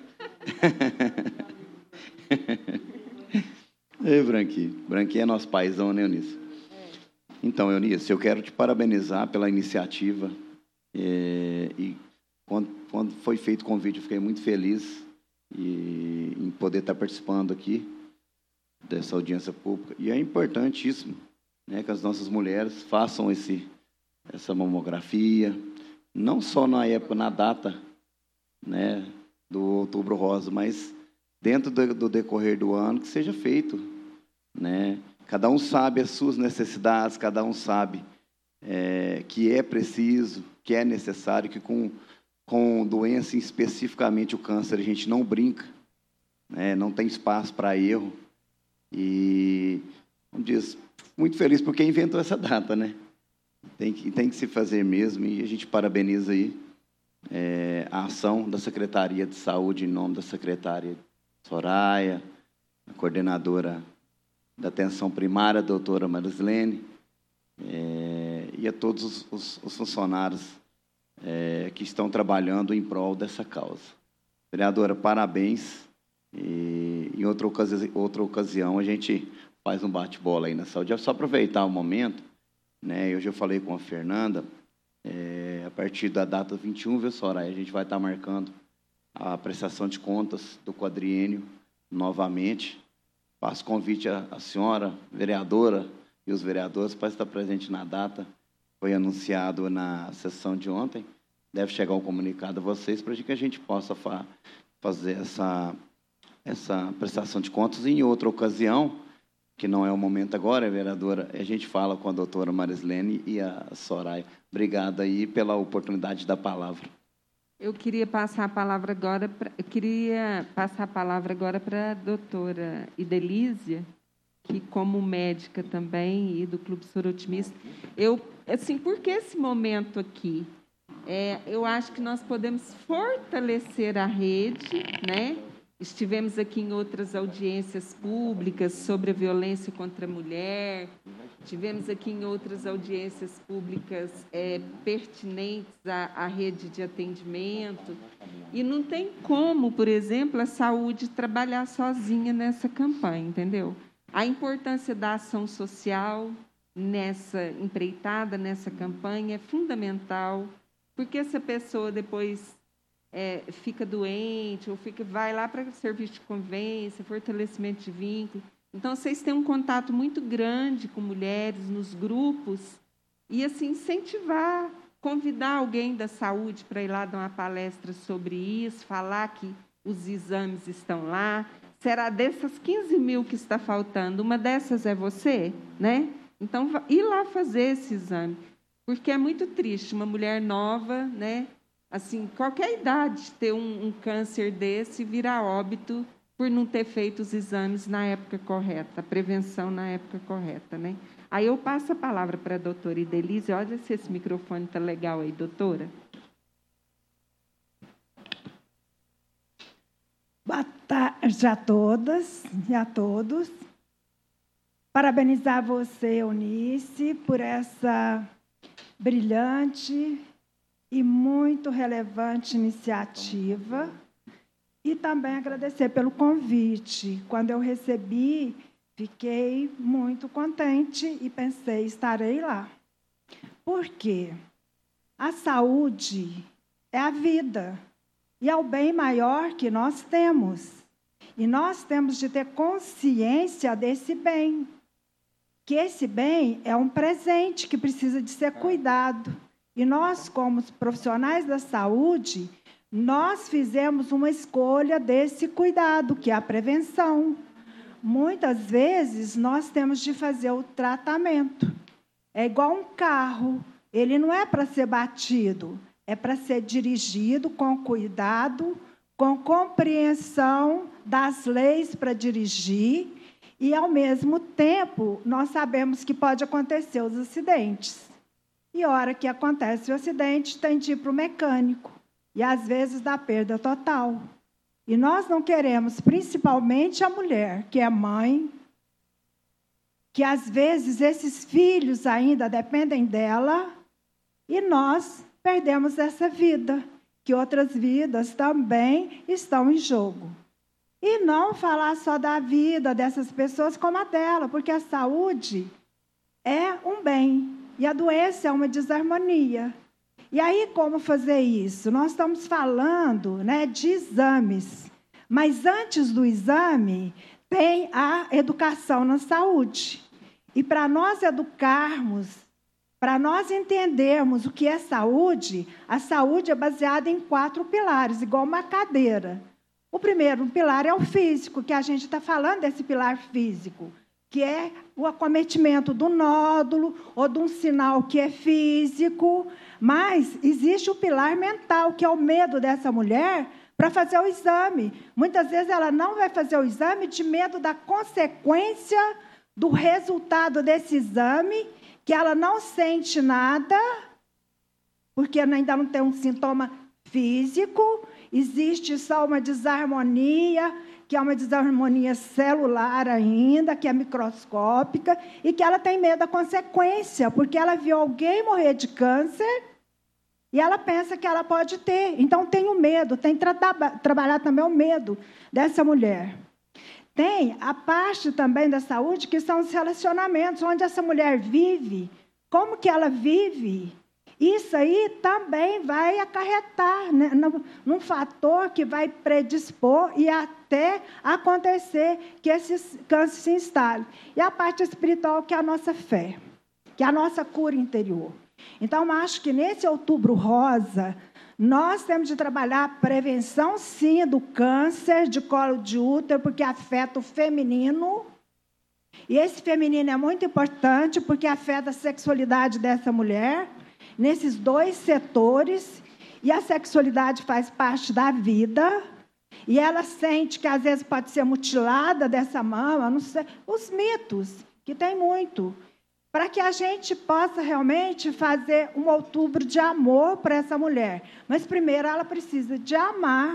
Speaker 5: Ei, Branquinho. Branquinho é nosso paizão, né, Eunice? Então, Eunice, eu quero te parabenizar pela iniciativa. E quando foi feito o convite, eu fiquei muito feliz em poder estar participando aqui dessa audiência pública. E é importantíssimo, né, que as nossas mulheres façam essa mamografia, não só na época, na data, né, do Outubro Rosa, mas dentro do decorrer do ano, que seja feito, né? Cada um sabe as suas necessidades, cada um sabe que é preciso, que é necessário, que com doença, especificamente o câncer, a gente não brinca, né? Não tem espaço para erro. E, como diz, muito feliz por quem inventou essa data, né? Tem que se fazer mesmo, e a gente parabeniza aí a ação da Secretaria de Saúde, em nome da secretária Soraya, a coordenadora da Atenção Primária, a doutora Marislene, e a todos os funcionários que estão trabalhando em prol dessa causa. Vereadora, parabéns. E em outra ocasião a gente faz um bate-bola aí na saúde. É só aproveitar o momento, né? Hoje eu falei com a Fernanda, a partir da data 21, viu, Soraya? A gente vai estar marcando a prestação de contas do quadriênio novamente. Faço convite à senhora vereadora e os vereadores para estar presente na data. Foi anunciado na sessão de ontem. Deve chegar um comunicado a vocês para que a gente possa fazer essa prestação de contas. E em outra ocasião, que não é o momento agora, vereadora, a gente fala com a doutora Marislene e a Soraya. Obrigada aí pela oportunidade da palavra.
Speaker 1: Eu queria passar a palavra agora para a doutora Idelísia, que, como médica também e do Clube Sorotimista, por que esse momento aqui? Eu acho que nós podemos fortalecer a rede, né? Estivemos aqui em outras audiências públicas sobre a violência contra a mulher, tivemos aqui em outras audiências públicas pertinentes à rede de atendimento, e não tem como, por exemplo, a saúde trabalhar sozinha nessa campanha, entendeu? A importância da ação social nessa empreitada, nessa campanha, é fundamental, porque essa pessoa depois fica doente, ou vai lá para serviço de convivência, fortalecimento de vínculo. Então, vocês têm um contato muito grande com mulheres nos grupos, e assim incentivar, convidar alguém da saúde para ir lá dar uma palestra sobre isso, falar que os exames estão lá. Será dessas 15 mil que está faltando, uma dessas é você, né? Então, ir lá fazer esse exame, porque é muito triste uma mulher nova, né? Assim, qualquer idade, ter um câncer desse e virar óbito por não ter feito os exames na época correta, a prevenção na época correta, né? Aí eu passo a palavra para a doutora Idelísia. Olha se esse microfone está legal aí, doutora.
Speaker 6: Boa tarde a todas e a todos. Parabenizar você, Eunice, por essa brilhante e muito relevante iniciativa, e também agradecer pelo convite. Quando eu recebi, fiquei muito contente e pensei, estarei lá. Por quê? A saúde é a vida e é o bem maior que nós temos. E nós temos de ter consciência desse bem, que esse bem é um presente que precisa de ser cuidado. E nós, como profissionais da saúde, nós fizemos uma escolha desse cuidado, que é a prevenção. Muitas vezes, nós temos de fazer o tratamento. é igual um carro. Ele não é para ser batido, é para ser dirigido com cuidado, com compreensão das leis para dirigir. E, ao mesmo tempo, nós sabemos que pode acontecer os acidentes. E, a hora que acontece o acidente, tem de ir para o mecânico. E, às vezes, dá perda total. E nós não queremos, principalmente a mulher, que é mãe, que, às vezes, esses filhos ainda dependem dela, e nós perdemos essa vida, que outras vidas também estão em jogo. E não falar só da vida dessas pessoas como a dela, porque a saúde é um bem e a doença é uma desarmonia. E aí, como fazer isso? Nós estamos falando, né, de exames, mas antes do exame tem a educação na saúde. E para nós educarmos, para nós entendermos o que é saúde, a saúde é baseada em 4 pilares, igual uma cadeira. O primeiro pilar é o físico, que a gente está falando desse pilar físico, que é o acometimento do nódulo ou de um sinal que é físico. Mas existe o pilar mental, que é o medo dessa mulher para fazer o exame. Muitas vezes ela não vai fazer o exame de medo da consequência do resultado desse exame, que ela não sente nada, porque ainda não tem um sintoma físico. Existe só uma desarmonia, que é uma desarmonia celular ainda, que é microscópica, e que ela tem medo da consequência, porque ela viu alguém morrer de câncer e ela pensa que ela pode ter. Então, tem o medo, tem que trabalhar também o medo dessa mulher. Tem a parte também da saúde, que são os relacionamentos, onde essa mulher vive, como que ela vive. Isso aí também vai acarretar, né, num fator que vai predispor e até acontecer que esse câncer se instale. E a parte espiritual, que é a nossa fé, que é a nossa cura interior. Então, acho que nesse Outubro Rosa, nós temos de trabalhar a prevenção, sim, do câncer de colo de útero, porque afeta o feminino. E esse feminino é muito importante, porque afeta a sexualidade dessa mulher, nesses 2 setores, e a sexualidade faz parte da vida, e ela sente que, às vezes, pode ser mutilada dessa mama, não sei, os mitos, que tem muito, para que a gente possa realmente fazer um outubro de amor para essa mulher. Mas, primeiro, ela precisa de amar,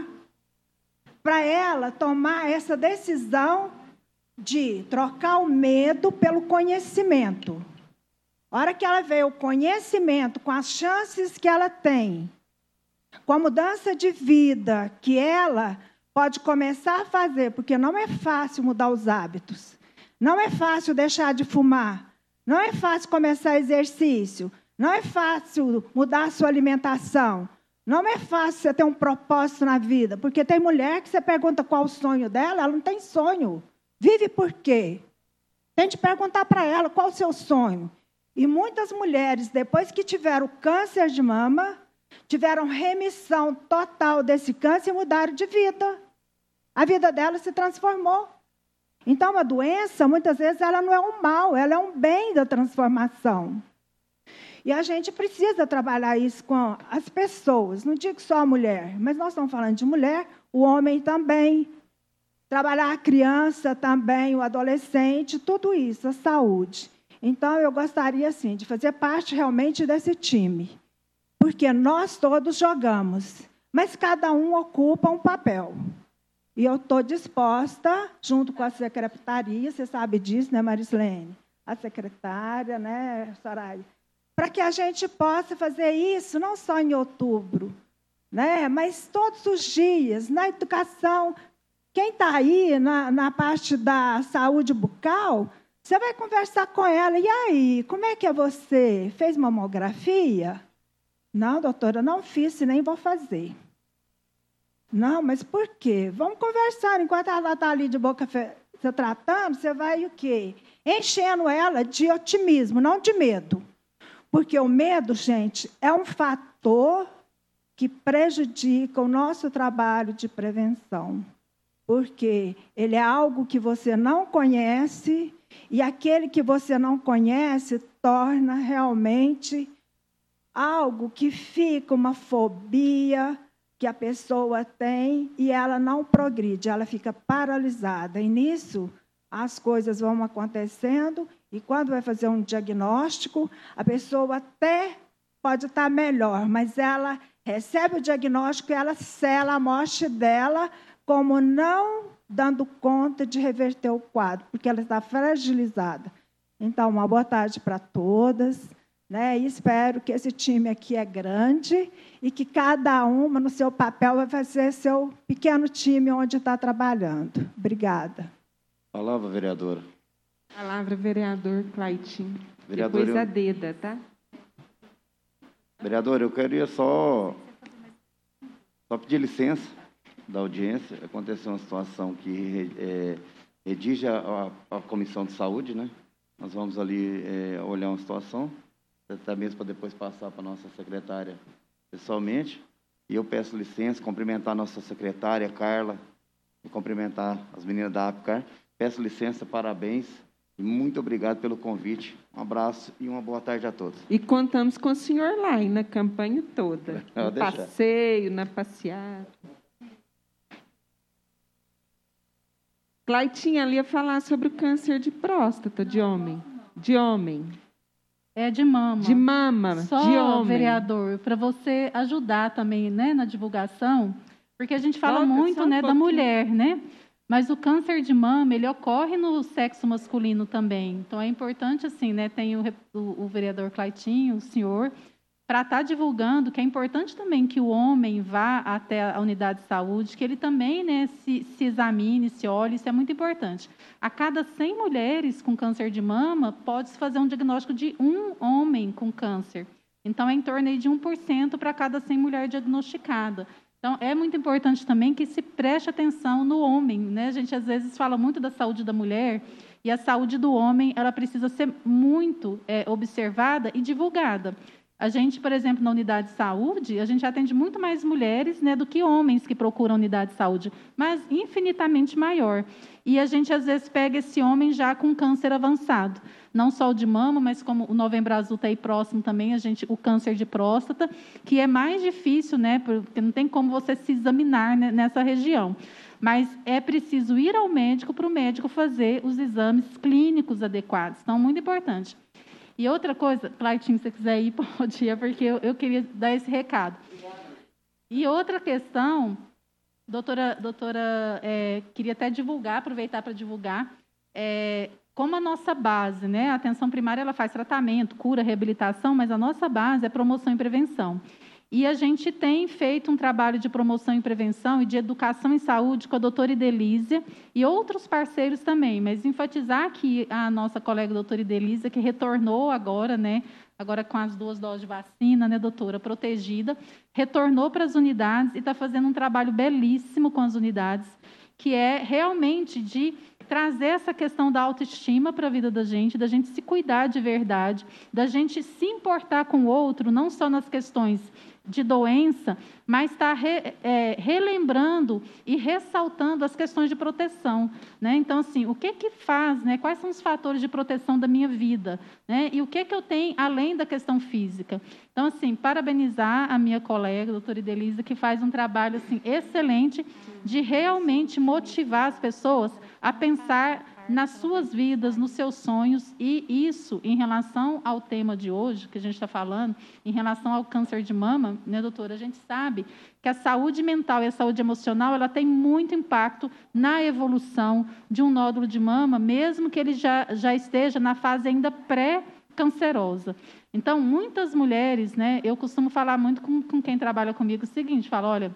Speaker 6: para ela tomar essa decisão de trocar o medo pelo conhecimento. A hora que ela vê o conhecimento, com as chances que ela tem, com a mudança de vida que ela pode começar a fazer, porque não é fácil mudar os hábitos, não é fácil deixar de fumar, não é fácil começar exercício, não é fácil mudar a sua alimentação, não é fácil você ter um propósito na vida, porque tem mulher que você pergunta qual o sonho dela, ela não tem sonho. Vive por quê? Tem de perguntar para ela qual o seu sonho. E muitas mulheres, depois que tiveram câncer de mama, tiveram remissão total desse câncer e mudaram de vida. A vida dela se transformou. Então, a doença, muitas vezes, ela não é um mal, ela é um bem da transformação. E a gente precisa trabalhar isso com as pessoas. Não digo só a mulher, mas nós estamos falando de mulher, o homem também. Trabalhar a criança também, o adolescente, tudo isso, a saúde. Então, eu gostaria, assim, de fazer parte realmente desse time. Porque nós todos jogamos, mas cada um ocupa um papel. E eu estou disposta, junto com a secretaria, você sabe disso, né, Marislene? A secretária, né, Soraya? Para que a gente possa fazer isso, não só em outubro, né, mas todos os dias, na educação. Quem está aí na parte da saúde bucal, você vai conversar com ela. E aí, como é que é você? Fez mamografia? Não, doutora, não fiz e nem vou fazer. Não, mas por quê? Vamos conversar. Enquanto ela está ali de boca se tratando, você vai o quê? Enchendo ela de otimismo, não de medo. Porque o medo, gente, é um fator que prejudica o nosso trabalho de prevenção. Porque ele é algo que você não conhece, e aquele que você não conhece torna realmente algo que fica uma fobia que a pessoa tem e ela não progride, ela fica paralisada. E nisso as coisas vão acontecendo e quando vai fazer um diagnóstico, a pessoa até pode estar melhor, mas ela recebe o diagnóstico e ela sela a morte dela como não dando conta de reverter o quadro, porque ela está fragilizada. Então, uma boa tarde para todas. E espero que esse time aqui é grande e que cada uma, no seu papel, vai fazer seu pequeno time onde está trabalhando. Obrigada.
Speaker 5: Palavra, vereadora.
Speaker 1: Palavra, vereador Claitinho.
Speaker 5: Vereador,
Speaker 1: depois a Deda, tá?
Speaker 5: Vereador, eu queria só pedir licença da audiência. Aconteceu uma situação que redige a Comissão de Saúde, né? Nós vamos ali olhar uma situação, até mesmo para depois passar para a nossa secretária pessoalmente. E eu peço licença, cumprimentar a nossa secretária, Carla, e cumprimentar as meninas da APCAR. Peço licença, parabéns e muito obrigado pelo convite. Um abraço e uma boa tarde a todos.
Speaker 1: E contamos com o senhor lá, na campanha toda. No passeio, na passeata. Claitinha, ali ia falar sobre o câncer de próstata de homem. De homem.
Speaker 4: É de mama.
Speaker 1: De mama,
Speaker 4: só,
Speaker 1: de homem.
Speaker 4: Vereador, para você ajudar também, né, na divulgação, porque a gente fala muito, né, da mulher, né? Mas o câncer de mama, ele ocorre no sexo masculino também. Então, é importante, assim, né, tem o vereador Claitinho, o senhor, para estar divulgando que é importante também que o homem vá até a unidade de saúde, que ele também, né, se examine, se olhe, isso é muito importante. A cada 100 mulheres com câncer de mama, pode-se fazer um diagnóstico de um homem com câncer. Então, é em torno aí de 1% para cada 100 mulheres diagnosticadas. Então, é muito importante também que se preste atenção no homem, né? A gente, às vezes, fala muito da saúde da mulher, e a saúde do homem, ela precisa ser muito observada e divulgada. A gente, por exemplo, na unidade de saúde, a gente atende muito mais mulheres, né, do que homens que procuram a unidade de saúde, mas infinitamente maior. E a gente, às vezes, pega esse homem já com câncer avançado. Não só o de mama, mas como o Novembro Azul está aí próximo também, o câncer de próstata, que é mais difícil, né, porque não tem como você se examinar, né, nessa região. Mas é preciso ir ao médico para o médico fazer os exames clínicos adequados. Então, muito importante. E outra coisa, Claitinho, se você quiser ir, pode ir, porque eu queria dar esse recado. E outra questão, doutora, queria até divulgar, aproveitar para divulgar, como a nossa base, né, a atenção primária, ela faz tratamento, cura, reabilitação, mas a nossa base é promoção e prevenção. E a gente tem feito um trabalho de promoção e prevenção e de educação em saúde com a doutora Idelísia e outros parceiros também, mas enfatizar aqui a nossa colega doutora Idelísia, que retornou agora, né, agora com as 2 doses de vacina, né, doutora, protegida, retornou para as unidades e está fazendo um trabalho belíssimo com as unidades, que é realmente de trazer essa questão da autoestima para a vida da gente se cuidar de verdade, da gente se importar com o outro, não só nas questões de doença, mas está relembrando e ressaltando as questões de proteção, né? Então, assim, o que faz, né? Quais são os fatores de proteção da minha vida, né? E o que eu tenho além da questão física? Então, assim, parabenizar a minha colega, a doutora Idelisa, que faz um trabalho assim, excelente de realmente motivar as pessoas a pensar nas suas vidas, nos seus sonhos, e isso, em relação ao tema de hoje, que a gente está falando, em relação ao câncer de mama, né, doutora, a gente sabe que a saúde mental e a saúde emocional, ela tem muito impacto na evolução de um nódulo de mama, mesmo que ele já esteja na fase ainda pré-cancerosa. Então, muitas mulheres, né, eu costumo falar muito com quem trabalha comigo o seguinte, falo, olha,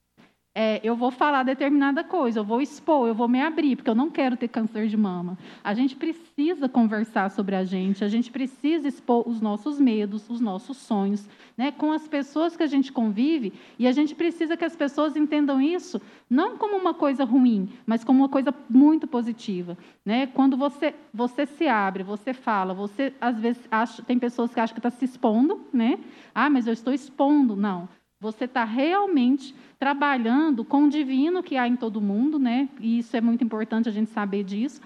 Speaker 4: eu vou falar determinada coisa, eu vou expor, eu vou me abrir, porque eu não quero ter câncer de mama. A gente precisa conversar sobre a gente precisa expor os nossos medos, os nossos sonhos, né, com as pessoas que a gente convive, e a gente precisa que as pessoas entendam isso não como uma coisa ruim, mas como uma coisa muito positiva, né? Quando você se abre, você fala, você às vezes tem pessoas que acham que está se expondo, né? Ah, mas eu estou expondo. Não. Você está realmente trabalhando com o divino que há em todo mundo, né? E isso é muito importante a gente saber disso.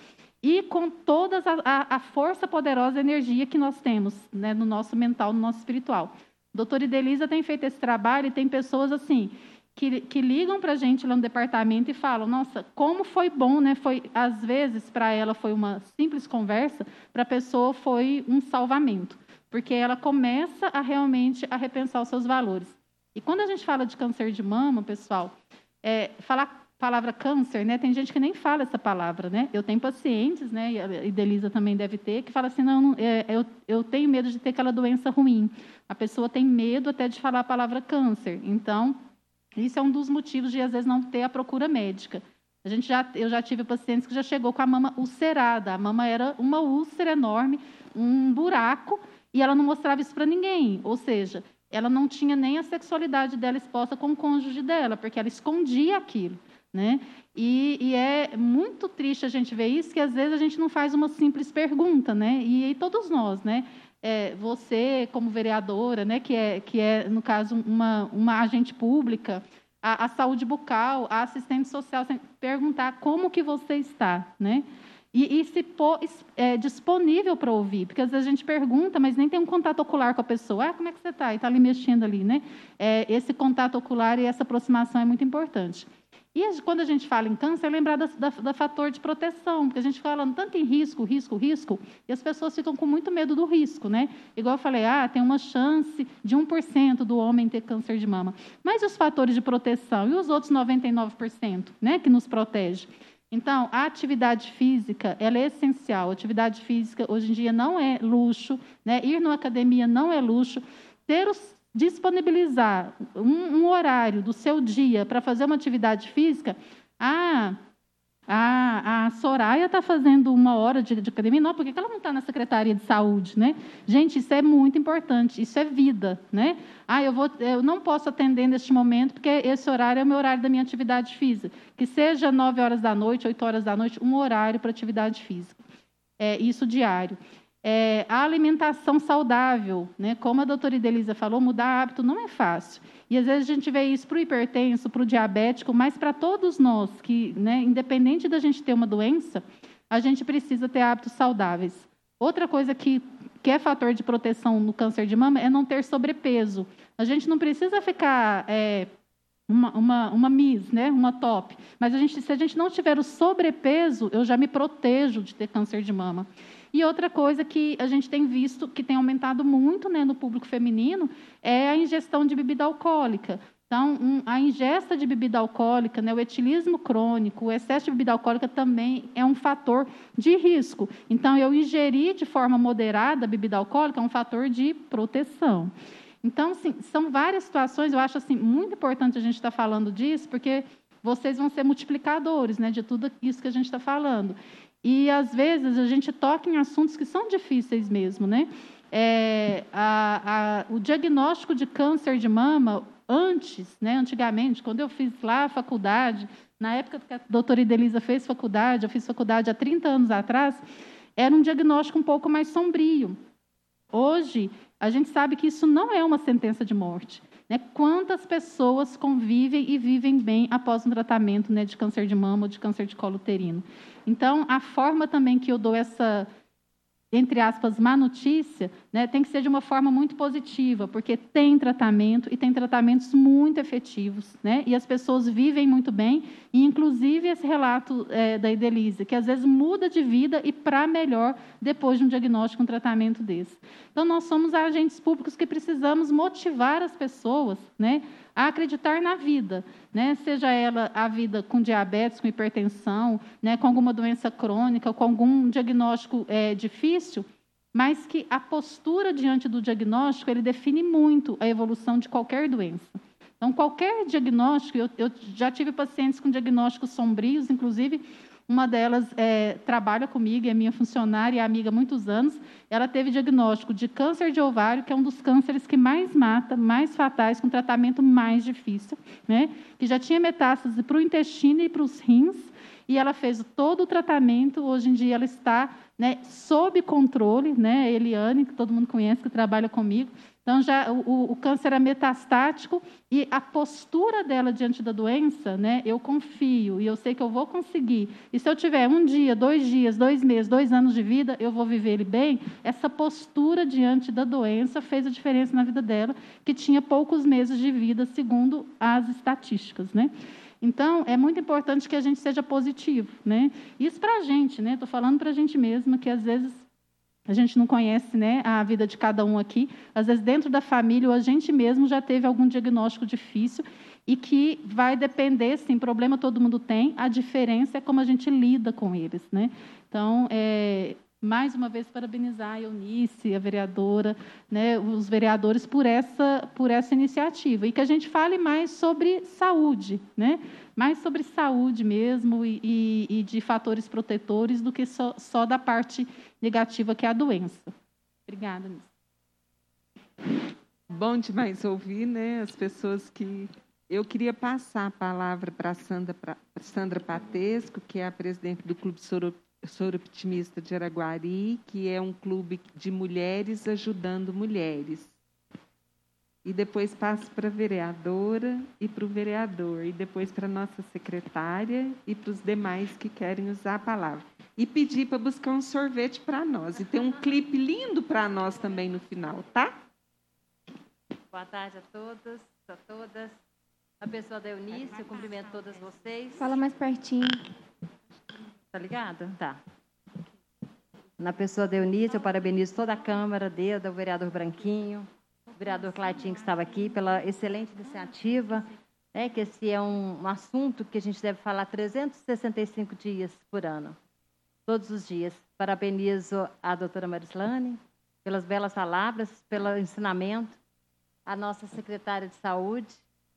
Speaker 4: e com toda a força poderosa, a energia que nós temos, né, no nosso mental, no nosso espiritual. A doutora Idelisa tem feito esse trabalho e tem pessoas assim que ligam para a gente lá no departamento e falam, nossa, como foi bom, né? Às vezes, para ela foi uma simples conversa, para a pessoa foi um salvamento, porque ela começa realmente a repensar os seus valores. E quando a gente fala de câncer de mama, pessoal, falar palavra câncer, né? Tem gente que nem fala essa palavra, né? Eu tenho pacientes, né? E a Idelisa também deve ter, que fala assim, não, eu tenho medo de ter aquela doença ruim. A pessoa tem medo até de falar a palavra câncer. Então, isso é um dos motivos de, às vezes, não ter a procura médica. Eu já tive pacientes que já chegou com a mama ulcerada. A mama era uma úlcera enorme, um buraco, e ela não mostrava isso para ninguém. Ou seja, ela não tinha nem a sexualidade dela exposta com o cônjuge dela, porque ela escondia aquilo, né? E é muito triste a gente ver isso, que às vezes a gente não faz uma simples pergunta, né? E todos nós, né? Você, como vereadora, né, que é no caso, uma agente pública, a saúde bucal, a assistente social, perguntar como que você está, né? E se pôr disponível para ouvir, porque às vezes a gente pergunta, mas nem tem um contato ocular com a pessoa. Como é que você está? E está ali mexendo ali, né? Esse contato ocular e essa aproximação é muito importante. E quando a gente fala em câncer, é lembrar da fator de proteção, porque a gente fala tanto em risco, e as pessoas ficam com muito medo do risco, né? Igual eu falei, tem uma chance de 1% do homem ter câncer de mama. Mas e os fatores de proteção? E os outros 99%, né, que nos protege? Então, a atividade física, ela é essencial. A atividade física, hoje em dia, não é luxo, né? Ir numa academia não é luxo. Disponibilizar um horário do seu dia para fazer uma atividade física, a Soraya está fazendo 1 hora de academia, não, por que ela não está na Secretaria de Saúde, né? Gente, isso é muito importante, isso é vida, né? Eu não posso atender neste momento, porque esse horário é o meu horário da minha atividade física, que seja 9 horas da noite, 8 horas da noite, um horário para atividade física, isso diário. A alimentação saudável, né? Como a doutora Idelisa falou, mudar hábito não é fácil. E, às vezes, a gente vê isso para o hipertenso, para o diabético, mas para todos nós, que, né, independente da gente ter uma doença, a gente precisa ter hábitos saudáveis. Outra coisa que é fator de proteção no câncer de mama é não ter sobrepeso. A gente não precisa ficar uma Miss, né, uma top, mas se a gente não tiver o sobrepeso, eu já me protejo de ter câncer de mama. E outra coisa que a gente tem visto, que tem aumentado muito, né, no público feminino, é a ingestão de bebida alcoólica. Então, a ingesta de bebida alcoólica, né, o etilismo crônico, o excesso de bebida alcoólica também é um fator de risco. Então, eu ingerir de forma moderada a bebida alcoólica é um fator de proteção. Então, assim, são várias situações, eu acho assim, muito importante a gente estar falando disso, porque vocês vão ser multiplicadores, né, de tudo isso que a gente está falando. E, às vezes, a gente toca em assuntos que são difíceis mesmo, né? O diagnóstico de câncer de mama, antigamente, quando eu fiz lá a faculdade, na época que a doutora Idelisa fez faculdade, eu fiz faculdade há 30 anos atrás, era um diagnóstico um pouco mais sombrio. Hoje, a gente sabe que isso não é uma sentença de morte, né? Quantas pessoas convivem e vivem bem após um tratamento, né, de câncer de mama ou de câncer de colo uterino? Então, a forma também que eu dou essa, entre aspas, má notícia, né, tem que ser de uma forma muito positiva, porque tem tratamento e tem tratamentos muito efetivos, né, e as pessoas vivem muito bem, e inclusive esse relato da Idelisa, que às vezes muda de vida e para melhor depois de um diagnóstico, um tratamento desse. Então, nós somos agentes públicos que precisamos motivar as pessoas, né, a acreditar na vida, né? Seja ela a vida com diabetes, com hipertensão, né? Com alguma doença crônica, com algum diagnóstico difícil, mas que a postura diante do diagnóstico ele define muito a evolução de qualquer doença. Então, qualquer diagnóstico, eu já tive pacientes com diagnósticos sombrios, inclusive uma delas trabalha comigo, é minha funcionária e amiga há muitos anos. Ela teve diagnóstico de câncer de ovário, que é um dos cânceres que mais mata, mais fatais, com tratamento mais difícil, né? Que já tinha metástase para o intestino e para os rins, e ela fez todo o tratamento. Hoje em dia ela está, né, sob controle, né? Eliane, que todo mundo conhece, que trabalha comigo. Então, já o câncer é metastático e a postura dela diante da doença, né, eu confio e eu sei que eu vou conseguir. E se eu tiver 1 dia, 2 dias, 2 meses, 2 anos de vida, eu vou viver ele bem. Essa postura diante da doença fez a diferença na vida dela, que tinha poucos meses de vida, segundo as estatísticas, né? Então, é muito importante que a gente seja positivo, né? Isso para a gente, né? Estou falando para a gente mesma, que às vezes a gente não conhece, né, a vida de cada um aqui. Às vezes, dentro da família, ou a gente mesmo já teve algum diagnóstico difícil e que vai depender, sim, problema todo mundo tem, a diferença é como a gente lida com eles, né? Então, mais uma vez, parabenizar a Eunice, a vereadora, né, os vereadores por essa iniciativa. E que a gente fale mais sobre saúde, né? Mais sobre saúde mesmo e de fatores protetores do que só da parte negativa, que é a doença. Obrigada, Eunice.
Speaker 1: Bom demais ouvir, né, as pessoas que... Eu queria passar a palavra para a Sandra Patesco, que é a presidente do Clube Soroptimista de Araguari, que é um clube de mulheres ajudando mulheres. E depois passo para a vereadora e para o vereador, e depois para a nossa secretária e para os demais que querem usar a palavra. E pedir para buscar um sorvete para nós. E tem um clipe lindo para nós também no final, tá?
Speaker 7: Boa tarde a todos, a todas. A pessoa da Eunice, eu cumprimento todas vocês.
Speaker 8: Fala mais pertinho.
Speaker 7: Tá ligado? Tá. Na pessoa da Eunice, eu parabenizo toda a Câmara, do vereador Branquinho, o vereador Claitinho, que estava aqui, pela excelente iniciativa, né, que esse é um assunto que a gente deve falar 365 dias por ano, todos os dias. Parabenizo a doutora Marislane pelas belas palavras, pelo ensinamento, a nossa secretária de saúde.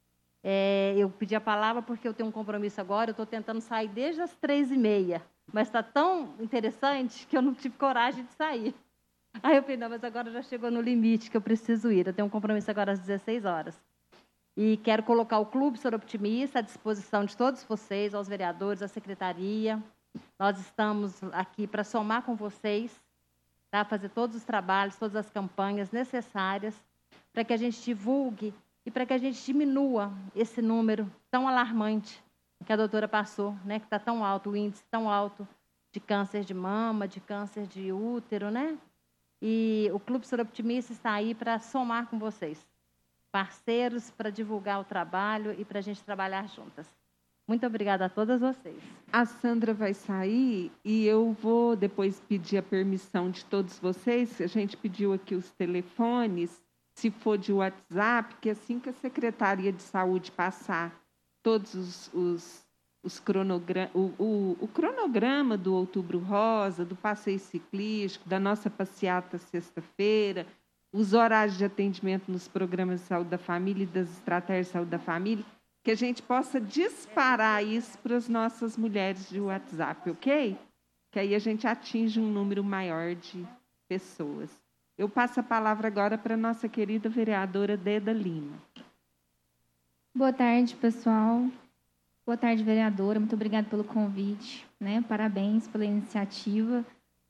Speaker 7: Eu pedi a palavra porque eu tenho um compromisso agora, eu estou tentando sair desde as 3h30, mas está tão interessante que eu não tive coragem de sair. Aí eu falei, não, mas agora já chegou no limite que eu preciso ir. Eu tenho um compromisso agora às 16 horas. E quero colocar o Clube Soroptimista à disposição de todos vocês, aos vereadores, à secretaria. Nós estamos aqui para somar com vocês, tá? Fazer todos os trabalhos, todas as campanhas necessárias para que a gente divulgue e para que a gente diminua esse número tão alarmante que a doutora passou, né? Que está tão alto, o índice tão alto de câncer de mama, de câncer de útero, né? E o Clube Soroptimista está aí para somar com vocês, parceiros para divulgar o trabalho e para a gente trabalhar juntas. Muito obrigada a todas vocês.
Speaker 1: A Sandra vai sair e eu vou depois pedir a permissão de todos vocês. A gente pediu aqui os telefones, se for de WhatsApp, que assim que a Secretaria de Saúde passar todos os o cronograma do Outubro Rosa, do passeio ciclístico, da nossa passeata sexta-feira, os horários de atendimento nos programas de saúde da família e das estratégias de saúde da família, que a gente possa disparar isso para as nossas mulheres de WhatsApp, ok? Que aí a gente atinge um número maior de pessoas. Eu passo a palavra agora para a nossa querida vereadora Deda Lima.
Speaker 8: Boa tarde, pessoal. Boa tarde, vereadora. Muito obrigada pelo convite, né? Parabéns pela iniciativa.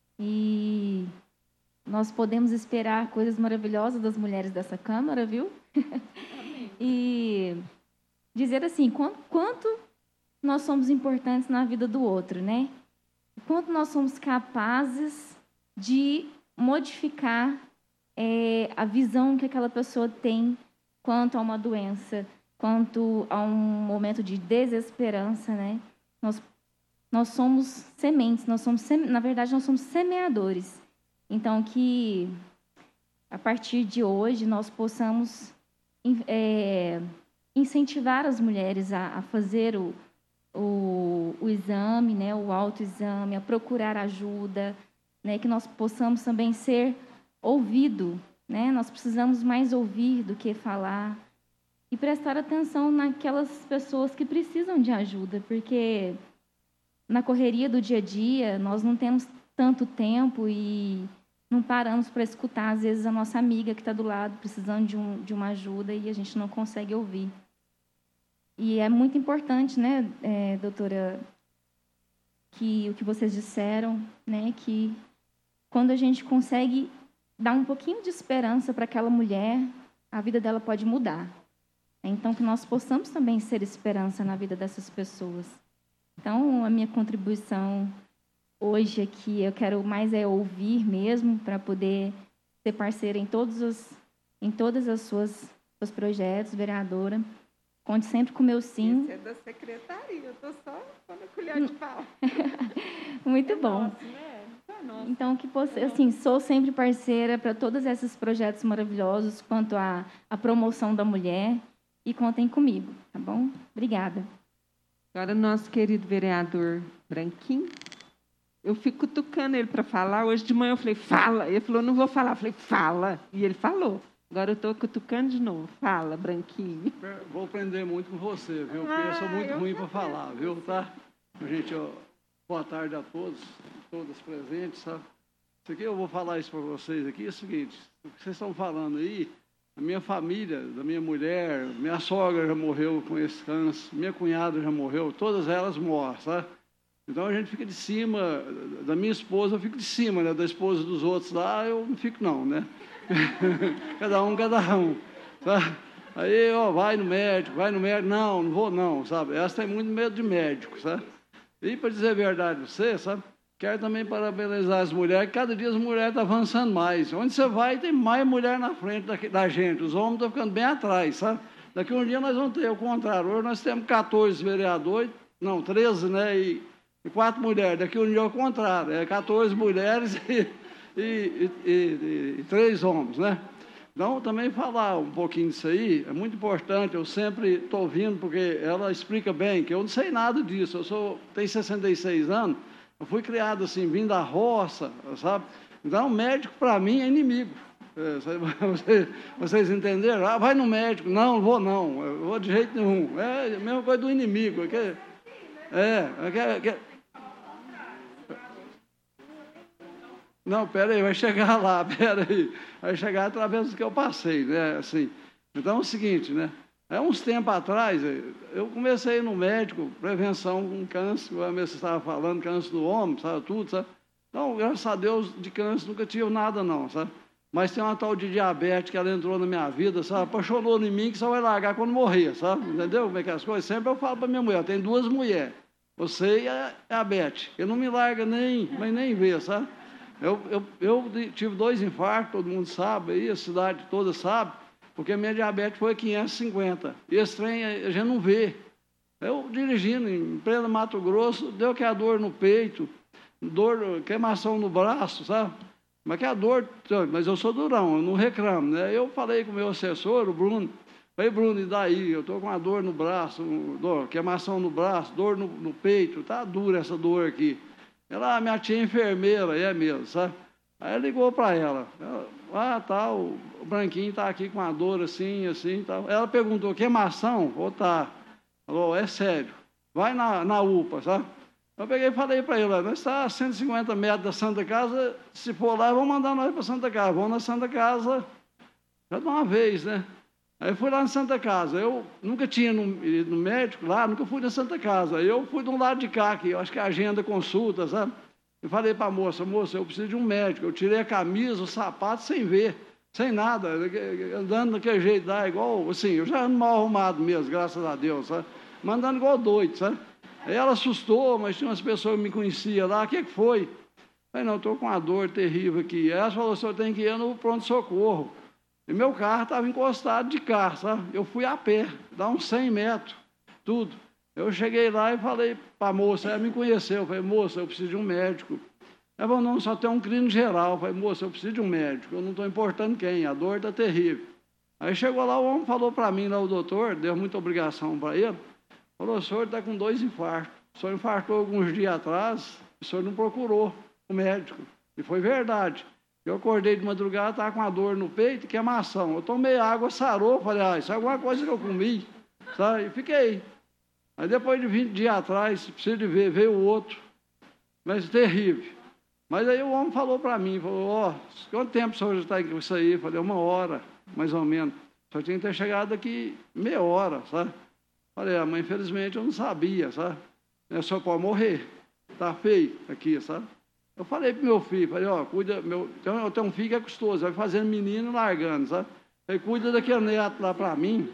Speaker 8: E nós podemos esperar coisas maravilhosas das mulheres dessa Câmara, viu? E dizer assim, quanto nós somos importantes na vida do outro, né? Quanto nós somos capazes de modificar a visão que aquela pessoa tem quanto a uma doença, quanto a um momento de desesperança, né? Nós somos sementes, na verdade, nós somos semeadores. Então, que a partir de hoje nós possamos incentivar as mulheres a fazer o exame, né? O autoexame, a procurar ajuda, né? Que nós possamos também ser ouvido, né? Nós precisamos mais ouvir do que falar e prestar atenção naquelas pessoas que precisam de ajuda, porque na correria do dia a dia nós não temos tanto tempo e não paramos para escutar, às vezes, a nossa amiga que está do lado precisando de uma ajuda e a gente não consegue ouvir. E é muito importante, né, doutora o que vocês disseram, né, que quando a gente consegue dar um pouquinho de esperança para aquela mulher, a vida dela pode mudar. Então, que nós possamos também ser esperança na vida dessas pessoas. Então, a minha contribuição hoje aqui, eu quero mais ouvir mesmo, para poder ser parceira em todas as suas projetos, vereadora. Conte sempre com o meu sim.
Speaker 1: Esse é da secretaria, eu estou só pondo a colher de pau.
Speaker 8: Muito bom.
Speaker 1: Nosso, né?
Speaker 8: Então, que assim, sou sempre parceira para todos esses projetos maravilhosos quanto à promoção da mulher, e contem comigo, tá bom? Obrigada.
Speaker 1: Agora, nosso querido vereador Branquinho, eu fico cutucando ele para falar. Hoje de manhã eu falei, fala. Ele falou, não vou falar. Eu falei, fala. E ele falou. Agora eu estou cutucando de novo. Fala, Branquinho.
Speaker 9: Vou aprender muito com você, viu? Porque eu sou muito ruim para falar, viu? Tá? Gente, ó, boa tarde a todos, todas presentes, sabe? Isso aqui eu vou falar isso para vocês aqui. É o seguinte, o que vocês estão falando aí, a minha família, da minha mulher, minha sogra já morreu com esse câncer, minha cunhada já morreu, todas elas morrem, sabe? Então a gente fica de cima, da minha esposa eu fico de cima, né? Da esposa dos outros lá eu não fico não, né? cada um, sabe? Aí, ó, vai no médico, não vou não, sabe? Essa tem muito medo de médico, sabe? E para dizer a verdade para você, sabe? Quero também parabenizar as mulheres, cada dia as mulheres estão avançando mais. Onde você vai, tem mais mulher na frente da gente. Os homens estão ficando bem atrás, sabe? Daqui um dia nós vamos ter o contrário. Hoje nós temos 14 vereadores, não, 13, né? E 4 mulheres. Daqui um dia é o contrário. É 14 mulheres e 3 homens, né? Então, também falar um pouquinho disso aí é muito importante. Eu sempre estou ouvindo, porque ela explica bem, que eu não sei nada disso. Tenho 66 anos. Eu fui criado assim, vindo da roça, sabe? Então, médico, para mim, é inimigo. Vocês entenderam? Ah, vai no médico. Não vou não. Eu vou de jeito nenhum. É a mesma coisa do inimigo. Não, peraí, vai chegar lá, peraí. Vai chegar através do que eu passei, né? Assim. Então, é o seguinte, né? Uns tempos atrás, eu comecei no médico, prevenção com câncer, como você estava falando, câncer do homem, sabe, tudo, sabe? Então, graças a Deus, de câncer nunca tive nada, não, sabe? Mas tem uma tal de diabetes que ela entrou na minha vida, sabe? Apaixonou em mim que só vai largar quando morrer, sabe? Entendeu como é que é as coisas? Sempre eu falo para minha mulher, tem 2 mulheres, você e a Beth. Ele não me larga mas nem vê, sabe? Eu tive 2 infartos, todo mundo sabe, aí a cidade toda sabe. Porque a minha diabetes foi 550. E esse trem a gente não vê. Eu dirigindo em pleno Mato Grosso, deu que a dor no peito, queimação no braço, sabe? Mas que a dor, mas eu sou durão, eu não reclamo, né? Eu falei com o meu assessor, o Bruno, falei, Bruno, e daí? Eu estou com uma dor no braço, queimação no braço, dor no peito, tá dura essa dor aqui. Ela, minha tia é enfermeira, é mesmo, sabe? Aí ligou para ela. Tá, o Branquinho está aqui com a dor assim, tal. Ela perguntou, queimação? Tá. Falou, é sério. Vai na UPA, sabe? Eu peguei e falei para ele, nós estamos a 150 metros da Santa Casa, se for lá, vão mandar nós para a Santa Casa. Vamos na Santa Casa já de uma vez, né? Aí fui lá na Santa Casa. Eu nunca tinha ido no médico lá, nunca fui na Santa Casa. Eu fui de um lado de cá, que eu acho que é agenda consulta, sabe? Eu falei para a moça, eu preciso de um médico. Eu tirei a camisa, o sapato, sem ver, sem nada, andando daquele jeito lá, igual, assim, eu já ando mal arrumado mesmo, graças a Deus, sabe? Mas andando igual doido, sabe? Aí ela assustou, mas tinha umas pessoas que me conheciam lá, o que foi? Eu falei, não, estou com uma dor terrível aqui. Aí ela falou, o senhor tem que ir no pronto-socorro. E meu carro estava encostado de carro, sabe? Eu fui a pé, dá uns 100 metros, tudo. Eu cheguei lá e falei para a moça, ela me conheceu, eu falei, moça, eu preciso de um médico. Ela falou, não, só tem um clínico geral. Eu falei, moça, eu preciso de um médico, eu não estou importando quem, a dor está terrível. Aí chegou lá, o homem falou para mim, lá o doutor, deu muita obrigação para ele, falou, o senhor está com 2 infartos, o senhor infartou alguns dias atrás, o senhor não procurou o médico. E foi verdade. Eu acordei de madrugada, estava com a dor no peito e queimação. Eu tomei água, sarou, falei, isso é alguma coisa que eu comi, sabe? E fiquei. Aí depois de 20 dias atrás, preciso de ver, veio o outro, mas terrível. Mas aí o homem falou para mim, falou, quanto tempo o senhor já está com isso aí? Eu falei, 1 hora, mais ou menos. Só tinha que ter chegado aqui meia hora, sabe? Falei, mas infelizmente eu não sabia, sabe? O senhor pode morrer. Está feio aqui, sabe? Eu falei para meu filho, falei, ó, cuida, eu tenho um filho que é custoso, vai fazendo menino e largando, sabe? Falei, cuida daquele neto lá para mim,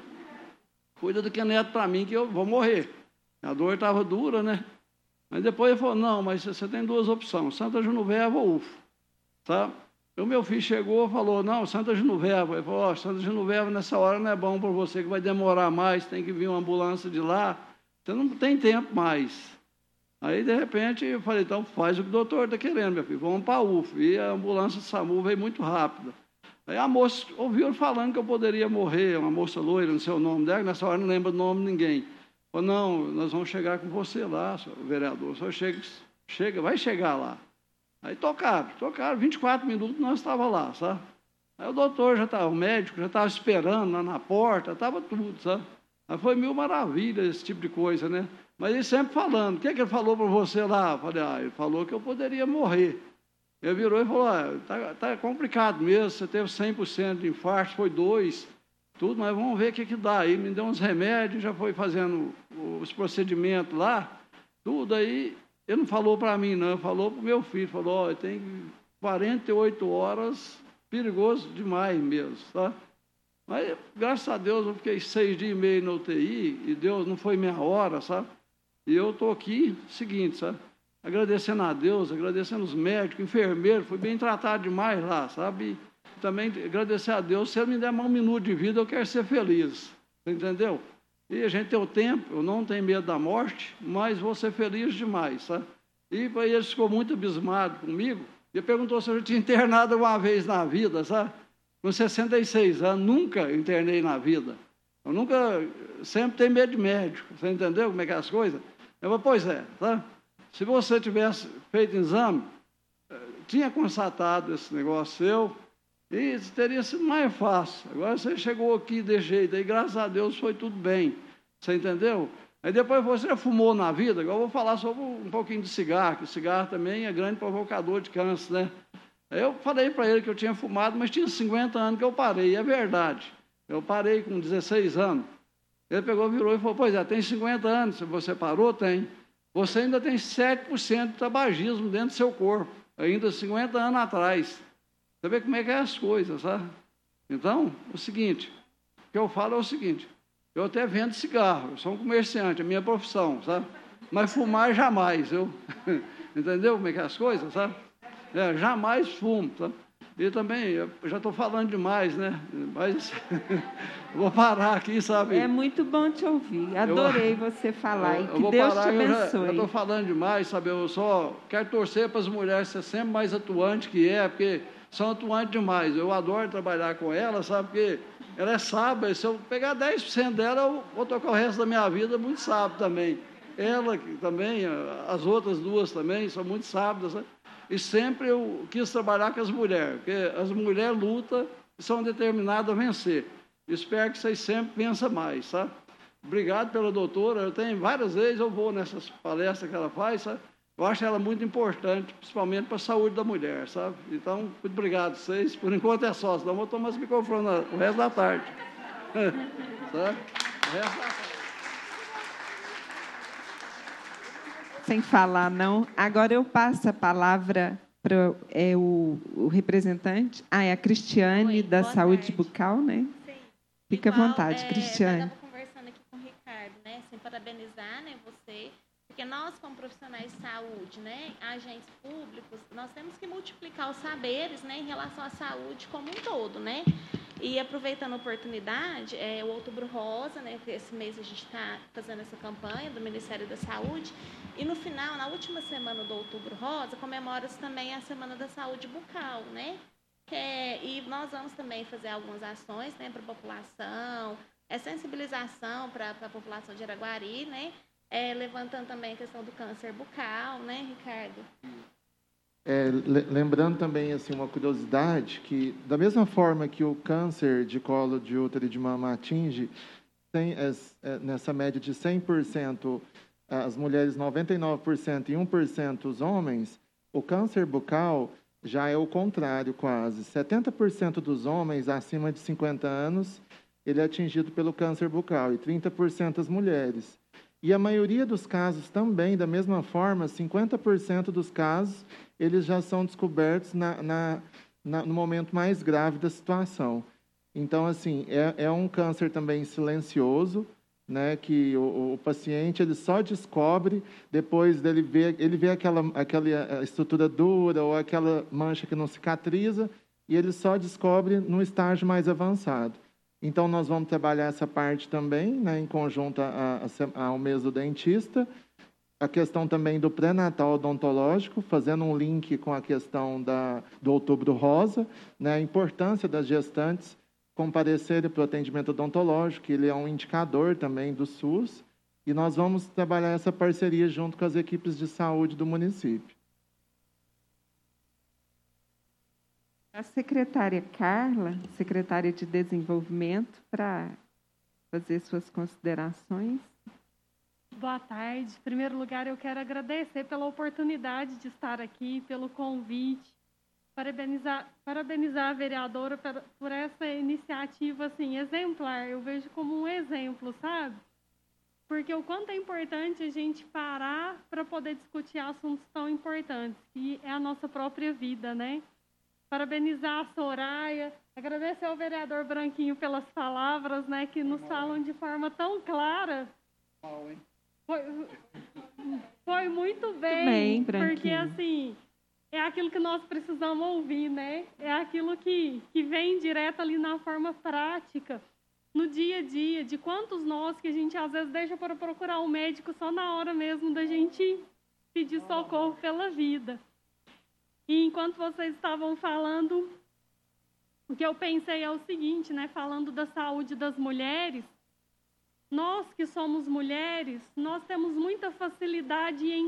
Speaker 9: que eu vou morrer. A dor estava dura, né? Mas depois ele falou, não, mas você tem duas opções, Santa Genoveva ou UFO, tá? O meu filho chegou e falou, não, Santa Genoveva. Ele falou, ó, Santa Genoveva nessa hora não é bom para você, que vai demorar mais, tem que vir uma ambulância de lá, você não tem tempo mais. Aí, de repente, eu falei, então faz o que o doutor está querendo, meu filho, vamos para a UFO. E a ambulância do SAMU veio muito rápida. Aí a moça ouviu falando que eu poderia morrer, uma moça loira, não sei o nome dela, nessa hora não lembro o nome de ninguém. Falou, não, nós vamos chegar com você lá, vereador, o senhor chega, vai chegar lá. Aí tocaram, 24 minutos nós estávamos lá, sabe? Aí o doutor já estava, o médico já estava esperando lá na porta, estava tudo, sabe? Aí foi mil maravilhas esse tipo de coisa, né? Mas ele sempre falando, o que ele falou para você lá? Eu falei, ele falou que eu poderia morrer. Ele virou e falou, tá complicado mesmo, você teve 100% de infarto, foi 2%, tudo, mas vamos ver o que dá. Aí me deu uns remédios, já foi fazendo os procedimentos lá, tudo aí. Ele não falou para mim, não, falou para o meu filho, falou, tem 48 horas, perigoso demais mesmo, tá? Mas, graças a Deus, eu fiquei 6 dias e meio na UTI, e Deus não foi minha hora, sabe? E eu estou aqui, seguinte, sabe? Agradecendo a Deus, agradecendo os médicos, enfermeiros, fui bem tratado demais lá, sabe? E também agradecer a Deus, se ele me der mais 1 minuto de vida, eu quero ser feliz, você entendeu? E a gente tem o tempo, eu não tenho medo da morte, mas vou ser feliz demais, sabe? E aí ele ficou muito abismado comigo, e perguntou se eu já tinha internado uma vez na vida, sabe? Com 66 anos, nunca internei na vida. Eu nunca, sempre tenho medo de médico, você entendeu como é que é as coisas? Eu falei, pois é, tá? Se você tivesse feito exame, tinha constatado esse negócio seu, e teria sido mais fácil. Agora você chegou aqui de jeito, aí graças a Deus foi tudo bem, você entendeu? Aí depois você já fumou na vida, agora eu vou falar sobre um pouquinho de cigarro, que o cigarro também é grande provocador de câncer, né? Aí eu falei para ele que eu tinha fumado, mas tinha 50 anos que eu parei, é verdade. Eu parei com 16 anos. Ele pegou, virou e falou, pois é, tem 50 anos, se você parou, tem. Você ainda tem 7% de tabagismo dentro do seu corpo, ainda 50 anos atrás. Você vê como é que é as coisas, sabe? Então, o seguinte, o que eu falo é o seguinte, eu até vendo cigarro, eu sou um comerciante, é minha profissão, sabe? Mas fumar jamais, entendeu como é que é as coisas, sabe? Jamais fumo, sabe? E também, eu já estou falando demais, né? Mas vou parar aqui, sabe?
Speaker 1: É muito bom te ouvir. Adorei você falar. E que Deus te abençoe.
Speaker 9: Eu estou falando demais, sabe? Eu só quero torcer para as mulheres ser sempre mais atuantes que porque são atuantes demais. Eu adoro trabalhar com elas, sabe? Porque ela é sábia. Se eu pegar 10% dela, eu vou tocar o resto da minha vida muito sábio também. Ela também, as outras duas também, são muito sábias, sabe? E sempre eu quis trabalhar com as mulheres, porque as mulheres lutam e são determinadas a vencer. Espero que vocês sempre vençam mais, sabe? Obrigado pela doutora. Eu tenho várias vezes, eu vou nessas palestras que ela faz, sabe? Eu acho ela muito importante, principalmente para a saúde da mulher, sabe? Então, muito obrigado a vocês. Por enquanto é só, senão eu vou tomar esse microfone o resto da tarde. Sabe? O resto da tarde.
Speaker 1: Sem falar, não. Agora eu passo a palavra para o representante. É a Cristiane, da Saúde Bucal, né?
Speaker 10: Sim.
Speaker 1: Fica à vontade, Cristiane.
Speaker 10: Eu estava conversando aqui com o Ricardo, né? Sem parabenizar, né, você, porque nós, como profissionais de saúde, né, agentes públicos, nós temos que multiplicar os saberes, né, em relação à saúde como um todo, né? E aproveitando a oportunidade, o Outubro Rosa, né, esse mês a gente está fazendo essa campanha do Ministério da Saúde, e no final, na última semana do Outubro Rosa, comemora-se também a Semana da Saúde Bucal, né? E nós vamos também fazer algumas ações, né, para a população, sensibilização para a população de Araguari, né? Levantando também a questão do câncer bucal, né, Ricardo?
Speaker 11: Lembrando também assim, uma curiosidade, que da mesma forma que o câncer de colo de útero e de mama atinge, nessa média de 100%, as mulheres 99% e 1% os homens, o câncer bucal já é o contrário quase. 70% dos homens acima de 50 anos, ele é atingido pelo câncer bucal, e 30% as mulheres. E a maioria dos casos também, da mesma forma, 50% dos casos, eles já são descobertos no momento mais grave da situação. Então, assim, é um câncer também silencioso, né, que o paciente ele só descobre depois dele ver, ele vê aquela estrutura dura ou aquela mancha que não cicatriza, e ele só descobre no estágio mais avançado. Então, nós vamos trabalhar essa parte também, né, em conjunto ao mês do dentista. A questão também do pré-natal odontológico, fazendo um link com a questão do Outubro Rosa, né, a importância das gestantes comparecerem para o atendimento odontológico, ele é um indicador também do SUS, e nós vamos trabalhar essa parceria junto com as equipes de saúde do município.
Speaker 1: A secretária Carla, secretária de Desenvolvimento, para fazer suas considerações.
Speaker 12: Boa tarde. Em primeiro lugar, eu quero agradecer pela oportunidade de estar aqui, pelo convite, parabenizar a vereadora por essa iniciativa assim, exemplar. Eu vejo como um exemplo, sabe? Porque o quanto é importante a gente parar para poder discutir assuntos tão importantes, que é a nossa própria vida, né? Parabenizar a Soraya, agradecer ao vereador Branquinho pelas palavras, né, que nos falam de forma tão clara. Foi muito bem, porque assim, é aquilo que nós precisamos ouvir, né? É aquilo que vem direto ali na forma prática, no dia a dia, de quantos nós que a gente às vezes deixa para procurar um médico só na hora mesmo da gente pedir socorro pela vida. E enquanto vocês estavam falando, o que eu pensei é o seguinte, né? Falando da saúde das mulheres, nós que somos mulheres, nós temos muita facilidade em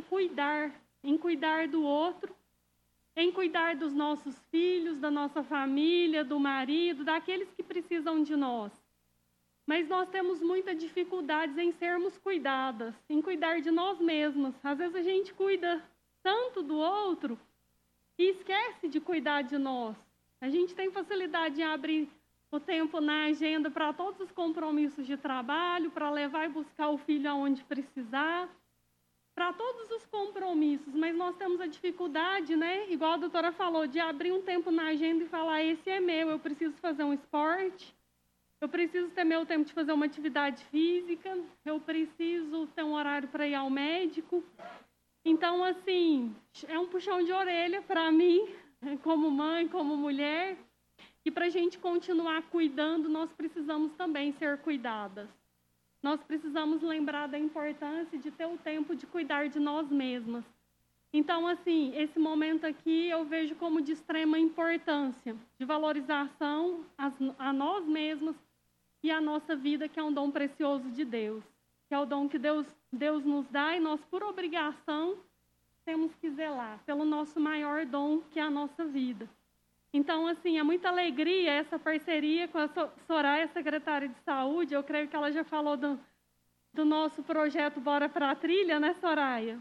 Speaker 12: cuidar do outro, em cuidar dos nossos filhos, da nossa família, do marido, daqueles que precisam de nós. Mas nós temos muita dificuldade em sermos cuidadas, em cuidar de nós mesmas. Às vezes a gente cuida tanto do outro e esquece de cuidar de nós. A gente tem facilidade em abrir o tempo na agenda para todos os compromissos de trabalho, para levar e buscar o filho aonde precisar, para todos os compromissos, mas nós temos a dificuldade, né, igual a doutora falou, de abrir um tempo na agenda e falar, esse é meu, eu preciso fazer um esporte, eu preciso ter meu tempo de fazer uma atividade física, eu preciso ter um horário para ir ao médico. Então, assim, é um puxão de orelha para mim, como mãe, como mulher. E para a gente continuar cuidando, nós precisamos também ser cuidadas. Nós precisamos lembrar da importância de ter o tempo de cuidar de nós mesmas. Então, assim, esse momento aqui eu vejo como de extrema importância, de valorização a nós mesmas e a nossa vida, que é um dom precioso de Deus. Que é o dom que Deus nos dá e nós, por obrigação, temos que zelar pelo nosso maior dom, que é a nossa vida. Então, assim, é muita alegria essa parceria com a Soraya, secretária de Saúde. Eu creio que ela já falou do nosso projeto Bora para a Trilha, né, Soraya?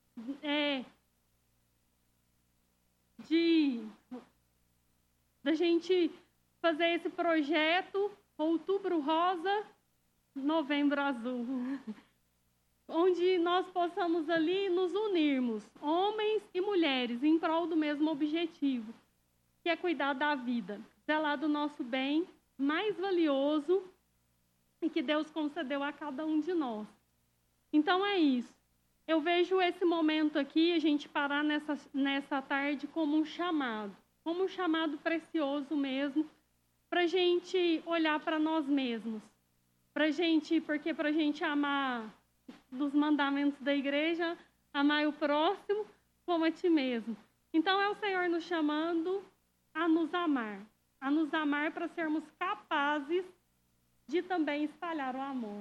Speaker 12: Da gente fazer esse projeto Outubro Rosa, Novembro Azul, onde nós possamos ali nos unirmos, homens e mulheres, em prol do mesmo objetivo, que é cuidar da vida, zelar do nosso bem mais valioso e que Deus concedeu a cada um de nós. Então é isso. Eu vejo esse momento aqui, a gente parar nessa tarde como um chamado precioso mesmo, para a gente olhar para nós mesmos, porque para a gente amar dos mandamentos da igreja, amar o próximo como a ti mesmo. Então é o Senhor nos chamando a nos amar para sermos capazes de também espalhar o amor.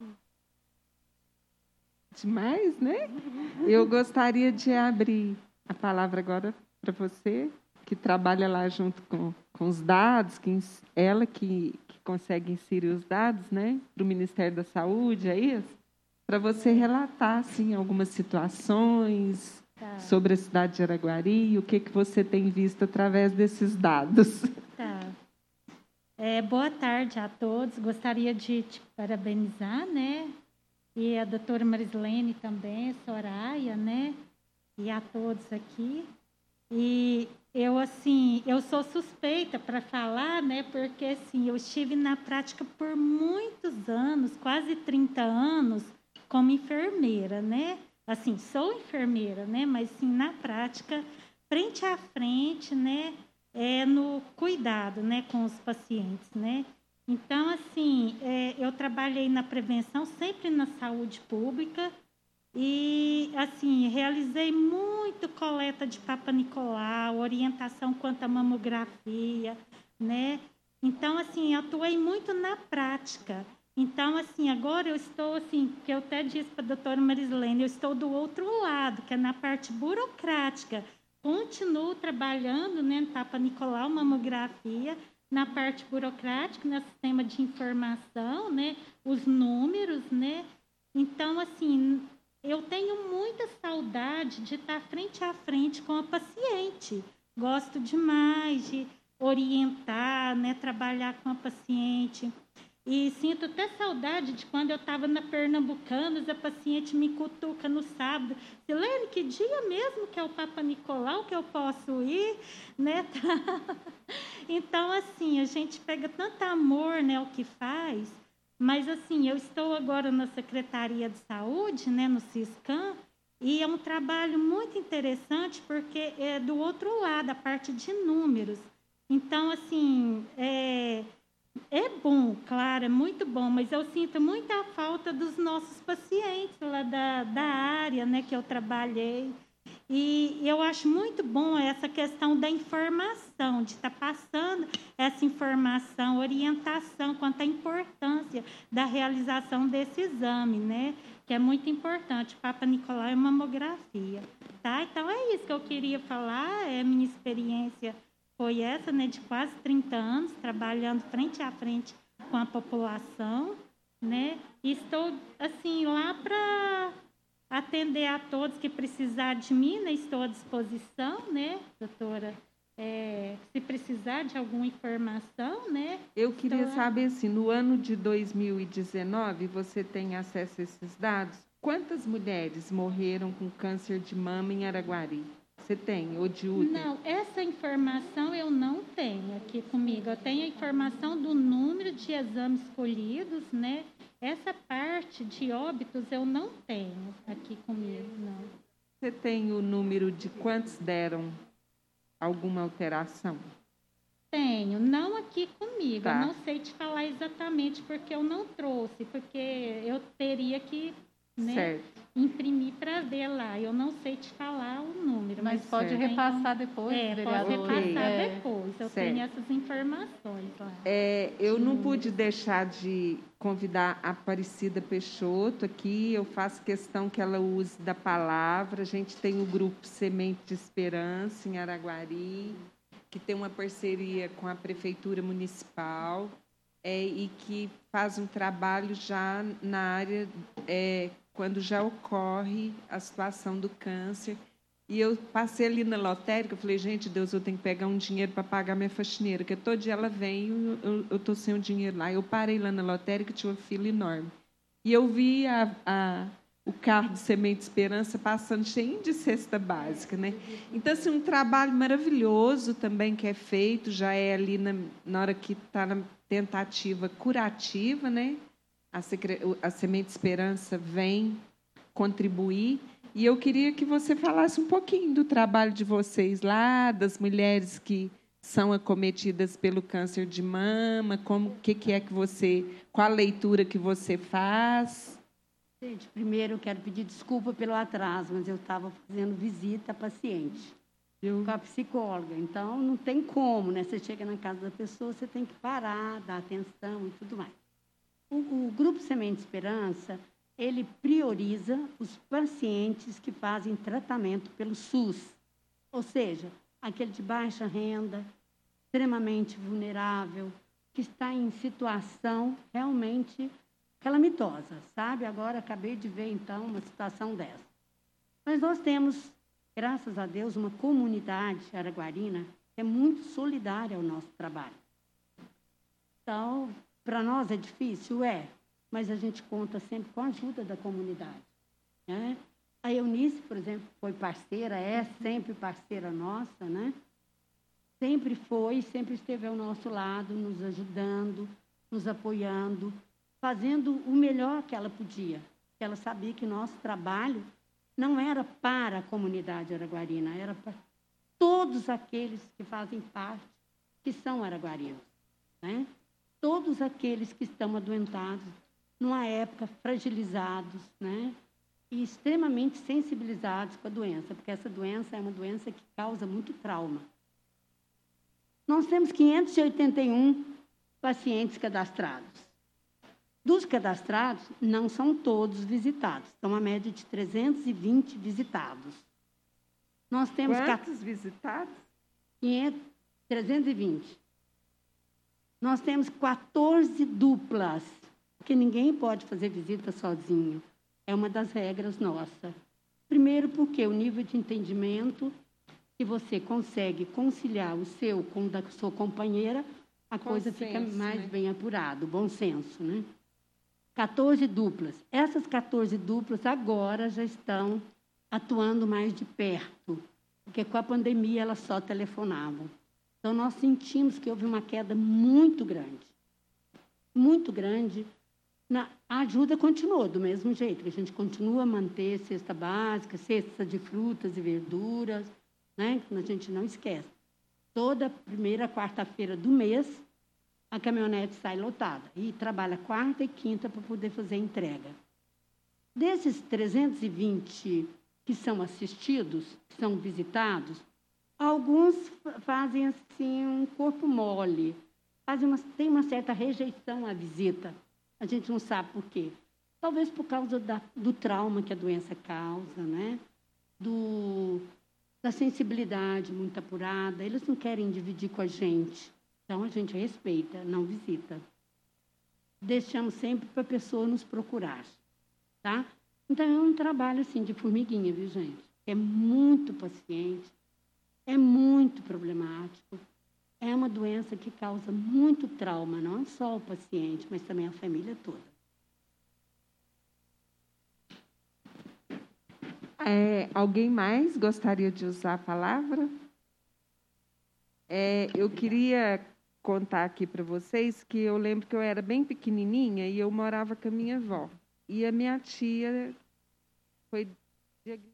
Speaker 1: Demais, né? Eu gostaria de abrir a palavra agora para você, que trabalha lá junto com os dados, ela que consegue inserir os dados, né, para o Ministério da Saúde, é isso? Para você relatar, assim, algumas situações sobre a cidade de Araguari e o que você tem visto através desses dados.
Speaker 13: Tá. Boa tarde a todos. Gostaria de te parabenizar, né, e a doutora Marislene também, Soraya, né? E a todos aqui. E eu, assim, eu sou suspeita para falar, né? Porque, assim, eu estive na prática por muitos anos, quase 30 anos, como enfermeira, né? Assim, sou enfermeira, né? Mas, sim, na prática, frente a frente, né? No cuidado, né? Com os pacientes, né? Então, assim, eu trabalhei na prevenção, sempre na saúde pública, e, assim, realizei muito coleta de Papa Nicolau, orientação quanto à mamografia, né? Então, assim, atuei muito na prática. Então, assim, agora eu estou, assim, que eu até disse para a doutora Marislene, eu estou do outro lado, que é na parte burocrática. Continuo trabalhando, né, no Papa Nicolau, mamografia, na parte burocrática, no sistema de informação, né, os números, né. Então, assim, eu tenho muita saudade de estar frente a frente com a paciente. Gosto demais de orientar, né, trabalhar com a paciente. E sinto até saudade de quando eu estava na Pernambucanas, a paciente me cutuca no sábado. Silene, que dia mesmo que é o Papa Nicolau que eu posso ir? Né? Então, assim, a gente pega tanto amor, né, o que faz, mas, assim, eu estou agora na Secretaria de Saúde, né, no Ciscam, e é um trabalho muito interessante porque é do outro lado, a parte de números. Então, assim, é bom, claro, é muito bom, mas eu sinto muita falta dos nossos pacientes lá da área, né, que eu trabalhei. E eu acho muito bom essa questão da informação, de estar passando essa informação, orientação quanto à importância da realização desse exame, né, que é muito importante. O Papa Nicolau é mamografia, tá? Então, é isso que eu queria falar, minha experiência foi essa, né, de quase 30 anos, trabalhando frente a frente com a população, né? E estou, assim, lá para atender a todos que precisar de mim, né? Estou à disposição, né, doutora? Se precisar de alguma informação, né?
Speaker 1: Eu queria saber, assim, no ano de 2019, você tem acesso a esses dados? Quantas mulheres morreram com câncer de mama em Araguari? Você tem, ou de útero?
Speaker 13: Não, essa informação eu não tenho aqui comigo. Eu tenho a informação do número de exames colhidos, né? Essa parte de óbitos eu não tenho aqui comigo, não.
Speaker 1: Você tem o número de quantos deram alguma alteração?
Speaker 13: Tenho, não aqui comigo.
Speaker 1: Tá.
Speaker 13: Eu não sei te falar exatamente porque eu não trouxe, porque eu teria que, né, imprimir para ver lá. Eu não sei te falar o número.
Speaker 4: Mas pode repassar depois,
Speaker 13: pode repassar depois. Eu tenho essas informações lá.
Speaker 1: Eu não pude deixar de convidar a Aparecida Peixoto aqui. Eu faço questão que ela use da palavra. A gente tem o grupo Semente de Esperança em Araguari, que tem uma parceria com a Prefeitura Municipal e que faz um trabalho já na área quando já ocorre a situação do câncer. E eu passei ali na lotérica, eu falei, gente, Deus, eu tenho que pegar um dinheiro para pagar minha faxineira, porque todo dia ela vem e eu estou sem o dinheiro lá. Eu parei lá na lotérica, tinha uma fila enorme. E eu vi o carro de Semente Esperança passando cheio de cesta básica, né? Então, assim, um trabalho maravilhoso também que é feito, já é ali na hora que está na tentativa curativa, né? A Semente Esperança vem contribuir. E eu queria que você falasse um pouquinho do trabalho de vocês lá, das mulheres que são acometidas pelo câncer de mama, qual a leitura que você faz?
Speaker 14: Gente, primeiro eu quero pedir desculpa pelo atraso, mas eu estava fazendo visita a paciente com a psicóloga. Então, não tem como, né? Você chega na casa da pessoa, você tem que parar, dar atenção e tudo mais. O Grupo Semente Esperança, ele prioriza os pacientes que fazem tratamento pelo SUS, ou seja, aquele de baixa renda, extremamente vulnerável, que está em situação realmente calamitosa, sabe? Agora acabei de ver, então, uma situação dessa. Mas nós temos, graças a Deus, uma comunidade araguarina que é muito solidária ao nosso trabalho. Então, para nós é difícil? mas a gente conta sempre com a ajuda da comunidade, né? A Eunice, por exemplo, foi parceira, é sempre parceira nossa, né? Sempre foi, sempre esteve ao nosso lado, nos ajudando, nos apoiando, fazendo o melhor que ela podia. Ela sabia que nosso trabalho não era para a comunidade araguarina, era para todos aqueles que fazem parte, que são araguarinos, né? Todos aqueles que estão adoentados, numa época fragilizados, né? E extremamente sensibilizados com a doença, porque essa doença é uma doença que causa muito trauma. Nós temos 581 pacientes cadastrados. Dos cadastrados, não são todos visitados. São uma média de 320 visitados. Nós temos...
Speaker 1: Quantos visitados?
Speaker 14: 320. Nós temos 14 duplas, porque ninguém pode fazer visita sozinho. É uma das regras nossas. Primeiro, porque o nível de entendimento que você consegue conciliar o seu com o da sua companheira, a coisa fica mais bem apurada, o bom senso, né? 14 duplas. Essas 14 duplas agora já estão atuando mais de perto, porque com a pandemia elas só telefonavam. Então, nós sentimos que houve uma queda muito grande. Muito grande. A ajuda continuou do mesmo jeito, que a gente continua a manter cesta básica, cesta de frutas e verduras, né? A gente não esquece. Toda primeira quarta-feira do mês, a caminhonete sai lotada e trabalha quarta e quinta para poder fazer a entrega. Desses 320 que são assistidos, que são visitados, alguns fazem assim um corpo mole, tem uma certa rejeição à visita. A gente não sabe por quê. Talvez por causa do trauma que a doença causa, né? Da sensibilidade muito apurada. Eles não querem dividir com a gente. Então, a gente respeita, não visita. Deixamos sempre para a pessoa nos procurar, tá? Então, é um trabalho, assim, de formiguinha, viu, gente? É muito paciente, é muito problemático. É uma doença que causa muito trauma, não só o paciente, mas também a família toda.
Speaker 1: Alguém mais gostaria de usar a palavra? Eu queria contar aqui para vocês que eu lembro que eu era bem pequenininha e eu morava com a minha avó. E a minha tia foi diagnosticada.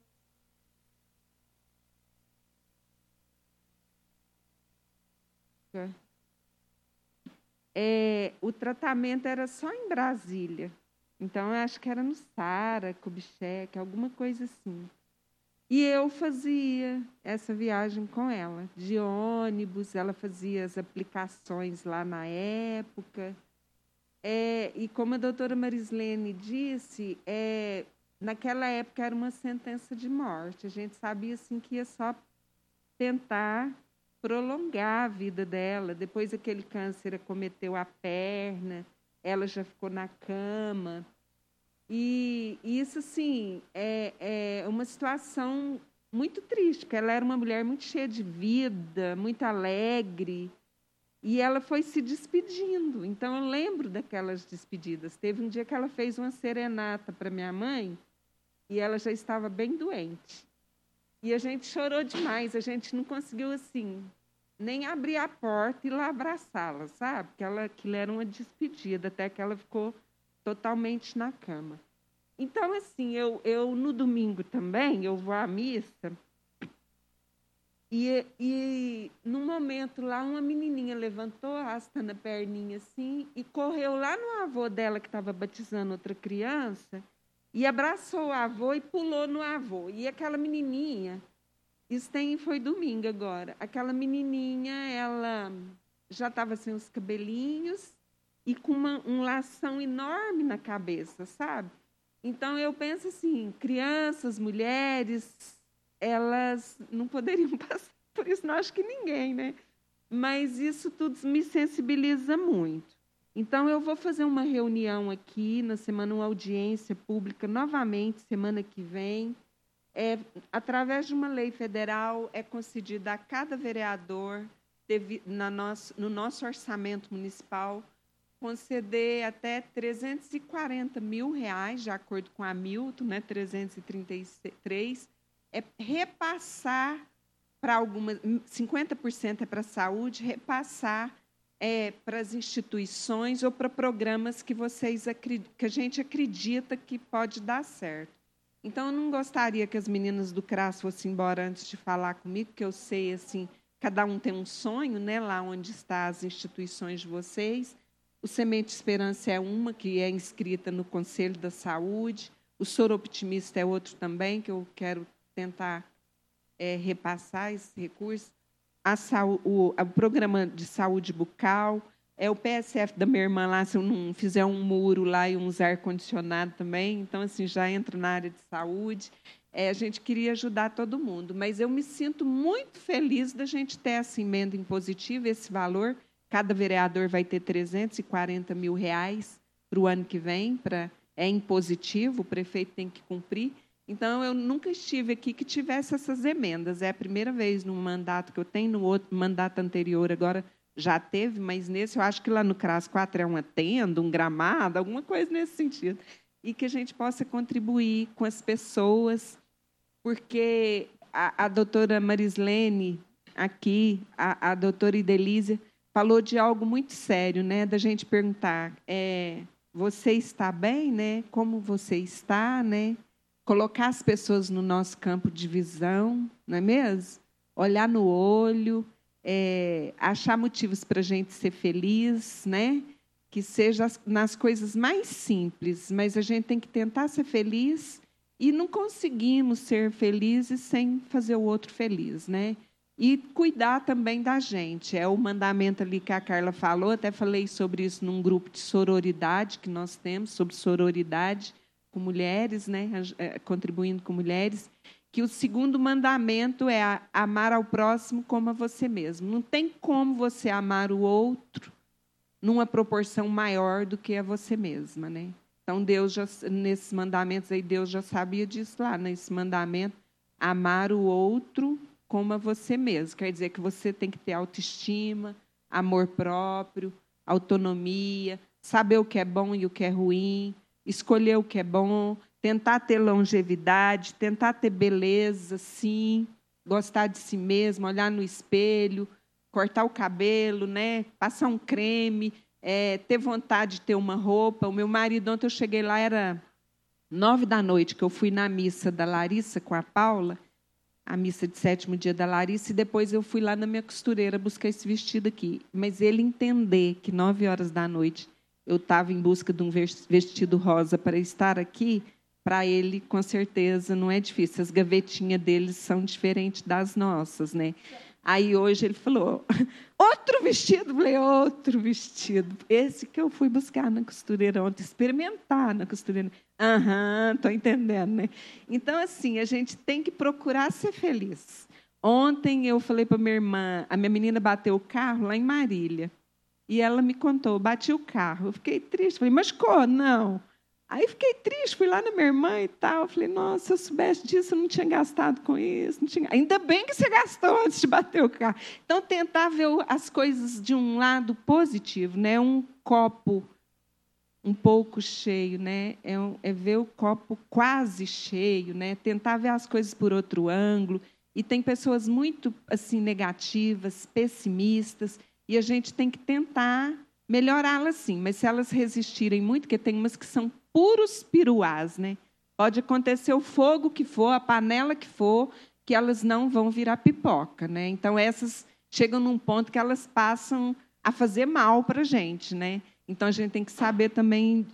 Speaker 1: O tratamento era só em Brasília. Então, eu acho que era no Sara, Kubitschek, alguma coisa assim. E eu fazia essa viagem com ela, de ônibus, ela fazia as aplicações lá na época. E como a doutora Marislene disse, naquela época era uma sentença de morte. A gente sabia assim, que ia só tentar prolongar a vida dela. Depois aquele câncer acometeu a perna, ela já ficou na cama. E isso, assim, é uma situação muito triste, porque ela era uma mulher muito cheia de vida, muito alegre, e ela foi se despedindo. Então, eu lembro daquelas despedidas. Teve um dia que ela fez uma serenata para minha mãe, e ela já estava bem doente. E a gente chorou demais, a gente não conseguiu, assim, nem abrir a porta e ir lá abraçá-la, sabe? Porque aquilo era uma despedida, até que ela ficou totalmente na cama. Então, assim, eu no domingo também, eu vou à missa, e num momento lá, uma menininha levantou, arrastando a perninha assim, e correu lá no avô dela, que estava batizando outra criança, e abraçou o avô e pulou no avô. E aquela menininha, foi domingo agora, aquela menininha, ela já estava sem os cabelinhos e com um lação enorme na cabeça, sabe? Então, eu penso assim, crianças, mulheres, elas não poderiam passar por isso, não acho que ninguém, né? Mas isso tudo me sensibiliza muito. Então, eu vou fazer uma reunião aqui na semana, uma audiência pública, novamente, semana que vem. Através de uma lei federal, é concedida a cada vereador, no nosso orçamento municipal, conceder até R$340 mil, de acordo com a Milton, né, 333, é repassar para algumas, 50% é para a saúde, repassar para as instituições ou para programas que que a gente acredita que pode dar certo. Então, eu não gostaria que as meninas do CRAS fossem embora antes de falar comigo, porque eu sei, assim, cada um tem um sonho, né, lá onde estão as instituições de vocês. O Semente Esperança é uma, que é inscrita no Conselho da Saúde. O Soro Optimista é outro também, que eu quero tentar repassar esse recurso. O programa de saúde bucal, o PSF da minha irmã lá, se eu não fizer um muro lá e uns ar-condicionado também, então, assim, já entra na área de saúde. A gente queria ajudar todo mundo, mas eu me sinto muito feliz da gente ter essa emenda impositiva, esse valor. Cada vereador vai ter R$340 mil para o ano que vem, é impositivo, o prefeito tem que cumprir. Então, eu nunca estive aqui que tivesse essas emendas. É a primeira vez no mandato que eu tenho, no outro mandato anterior agora já teve, mas nesse eu acho que lá no CRAS 4 é uma tenda, um gramado, alguma coisa nesse sentido. E que a gente possa contribuir com as pessoas, porque a doutora Marislene aqui, a doutora Idelísia, falou de algo muito sério, né, da gente perguntar, você está bem, né? Como você está, né? Colocar as pessoas no nosso campo de visão, não é mesmo? Olhar no olho, achar motivos para a gente ser feliz, né? Que seja nas coisas mais simples, mas a gente tem que tentar ser feliz e não conseguimos ser felizes sem fazer o outro feliz, né? E cuidar também da gente. É o mandamento ali que a Carla falou, até falei sobre isso num grupo de sororidade que nós temos, sobre sororidade com mulheres, né, contribuindo com mulheres, que o segundo mandamento é amar ao próximo como a você mesmo. Não tem como você amar o outro numa proporção maior do que a você mesma, né? Então, Deus nesses mandamentos aí, Deus já sabia disso lá, nesse mandamento, amar o outro como a você mesmo. Quer dizer que você tem que ter autoestima, amor próprio, autonomia, saber o que é bom e o que é ruim, escolher o que é bom, tentar ter longevidade, tentar ter beleza, sim, gostar de si mesmo, olhar no espelho, cortar o cabelo, né? Passar um creme, ter vontade de ter uma roupa. O meu marido, ontem eu cheguei lá, era 21h, que eu fui na missa da Larissa com a Paula, a missa de 7º dia da Larissa, e depois eu fui lá na minha costureira buscar esse vestido aqui. Mas ele entender que 21h eu estava em busca de um vestido rosa para estar aqui, para ele, com certeza, não é difícil. As gavetinhas deles são diferentes das nossas, né? Aí, hoje, ele falou, outro vestido? Eu falei, outro vestido. Esse que eu fui buscar na costureira ontem, experimentar na costureira. Estou entendendo, né? Então, assim, a gente tem que procurar ser feliz. Ontem, eu falei para minha irmã, a minha menina bateu o carro lá em Marília. E ela me contou, bati o carro. Eu fiquei triste. Falei, machucou? Não. Aí fiquei triste, fui lá na minha irmã e tal. Falei, nossa, se eu soubesse disso, eu não tinha gastado com isso. Não tinha... Ainda bem que você gastou antes de bater o carro. Então, tentar ver as coisas de um lado positivo, né? Um copo um pouco cheio, né? É ver o copo quase cheio, né? Tentar ver as coisas por outro ângulo. E tem pessoas muito assim, negativas, pessimistas, e a gente tem que tentar melhorá-las, sim. Mas se elas resistirem muito, porque tem umas que são puros piruás, né? Pode acontecer o fogo que for, a panela que for, que elas não vão virar pipoca, né? Então, essas chegam num ponto que elas passam a fazer mal para a gente, né? Então, a gente tem que saber também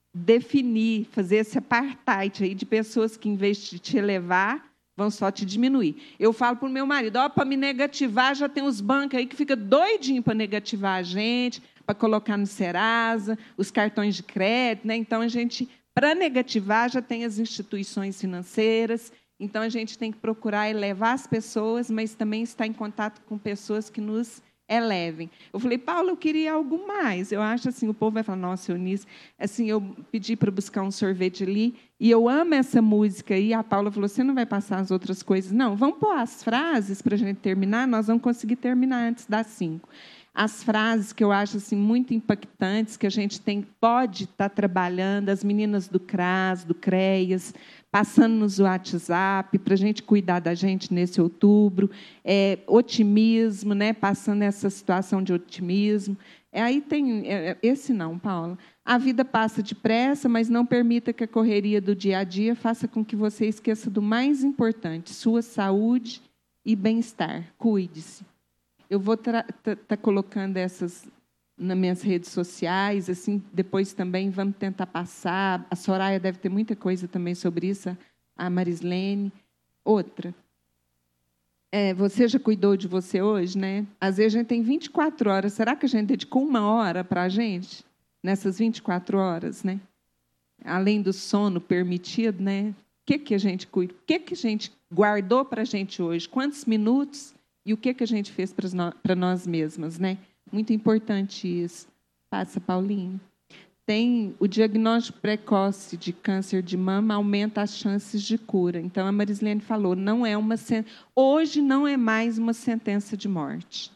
Speaker 1: definir, fazer esse apartheid aí de pessoas que, em vez de te elevar, vão só te diminuir. Eu falo para o meu marido, para me negativar, já tem os bancos aí que ficam doidinhos para negativar a gente, para colocar no Serasa, os cartões de crédito, né? Então, a gente, para negativar, já tem as instituições financeiras. Então, a gente tem que procurar elevar as pessoas, mas também estar em contato com pessoas que nos elevem. Eu falei, Paulo, eu queria algo mais. Eu acho assim, o povo vai falar, nossa, Eunice, assim, eu pedi para buscar um sorvete ali, e eu amo essa música, e a Paula falou, você não vai passar as outras coisas? Não, vamos pôr as frases para a gente terminar, nós vamos conseguir terminar antes das 5. as frases que eu acho assim, muito impactantes, que a gente pode estar trabalhando, as meninas do CRAS, do CREAS, passando nos WhatsApp, para a gente cuidar da gente nesse outubro, otimismo, né? Passando essa situação de otimismo. Aí tem esse não, Paula. A vida passa depressa, mas não permita que a correria do dia a dia faça com que você esqueça do mais importante, sua saúde e bem-estar. Cuide-se. Eu vou estar colocando essas nas minhas redes sociais, assim, depois também vamos tentar passar. A Soraya deve ter muita coisa também sobre isso, a Marislene. Outra. Você já cuidou de você hoje, né? Às vezes a gente tem 24 horas. Será que a gente dedicou 1 hora para a gente? Nessas 24 horas, né? Além do sono permitido, né? O que a gente cuida? O que a gente guardou para a gente hoje? Quantos minutos? E o que a gente fez para nós mesmas, né? Muito importante isso. Passa, Paulinho. Tem o diagnóstico precoce de câncer de mama, aumenta as chances de cura. Então, a Marislene falou, hoje não é mais uma sentença de morte.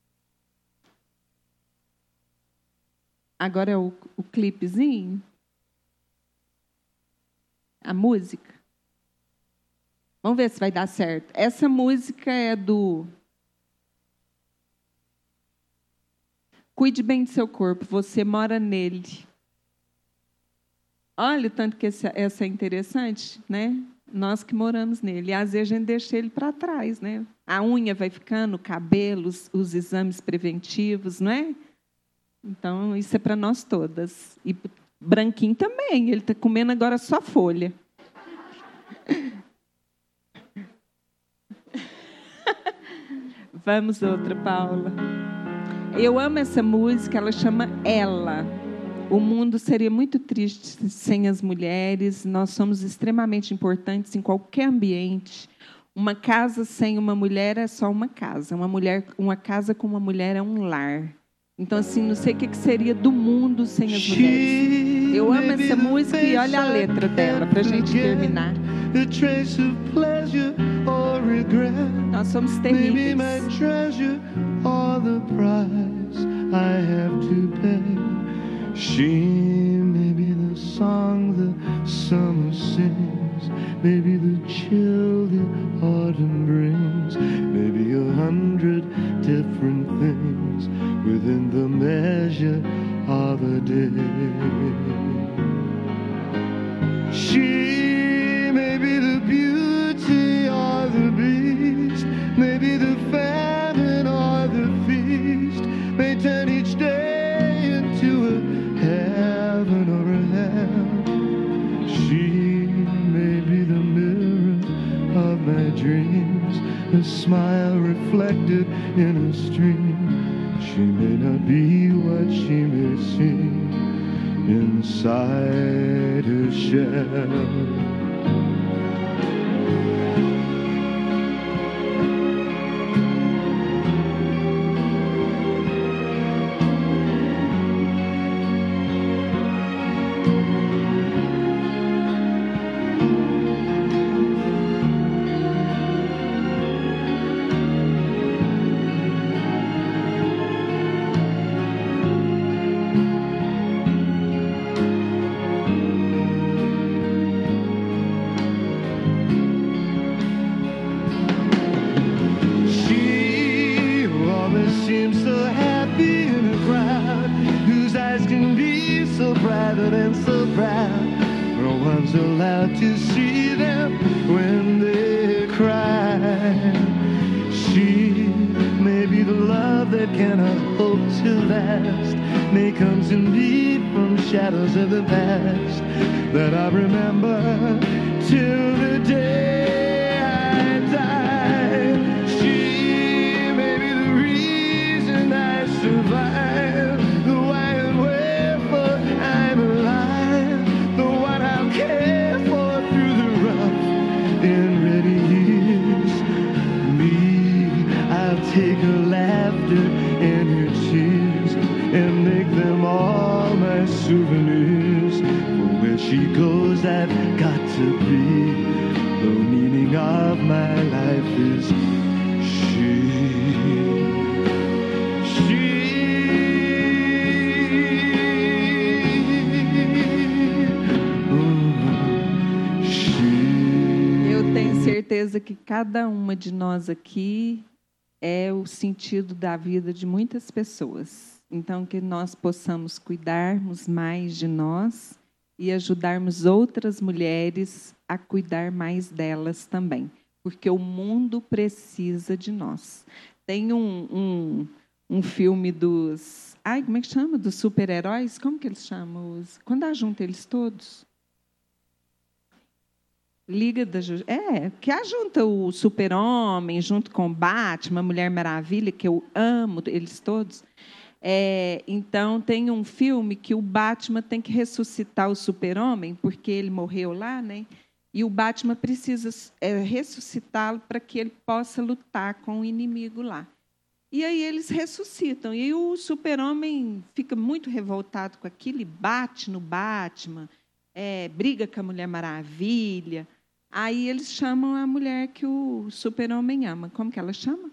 Speaker 1: Agora é o clipezinho. A música. Vamos ver se vai dar certo. Essa música é do... Cuide bem do seu corpo, você mora nele. Olha o tanto que essa é interessante, né? Nós que moramos nele. E, às vezes, a gente deixa ele para trás, né? A unha vai ficando, o cabelo, os exames preventivos, não é? Então, isso é para nós todas. E Branquinho também, ele está comendo agora só folha. Vamos outra, Paula. Eu amo essa música, ela chama Ela. O mundo seria muito triste sem as mulheres. Nós somos extremamente importantes em qualquer ambiente. Uma casa sem uma mulher é só uma casa. Uma casa com uma mulher é um lar. Então, assim, não sei o que seria do mundo sem as mulheres. Eu amo essa música e olha a letra dela, para a gente terminar. Nós somos terríveis.
Speaker 15: She may be the song the summer sings, maybe the chill the autumn brings, maybe 100 different things within the measure of a day. She may be the beauty or the beast, maybe the famine or the feast, may turn each day into a heaven or a hell. She may be the mirror of my dreams, a smile reflected in a stream. She may not be what she may seem inside her shell. Shadows of the past that I remember till the day I die. She may be the reason I survive, the why and wherefore I'm alive, the one I'll care for through the rough and ready years. Me, I'll take her laughter and her tears and make them all my souvenirs. For where she goes, I've got to be. The meaning of my life is she. She
Speaker 1: que cada uma de nós aqui é o sentido da vida de muitas pessoas. Então, que nós possamos cuidarmos mais de nós e ajudarmos outras mulheres a cuidar mais delas também, porque o mundo precisa de nós. Tem um filme dos... como é que chama? Dos super-heróis? Como que eles chamam? Quando junta eles todos? Liga da Justiça. Que ajunta o Super-Homem junto com o Batman, Mulher Maravilha, que eu amo eles todos. Então, tem um filme que o Batman tem que ressuscitar o Super-Homem, porque ele morreu lá, né? E o Batman precisa ressuscitá-lo para que ele possa lutar com o inimigo lá. E aí eles ressuscitam. E o Super-Homem fica muito revoltado com aquilo e bate no Batman, briga com a Mulher Maravilha. Aí eles chamam a mulher que o Super-Homem ama. Como que ela chama?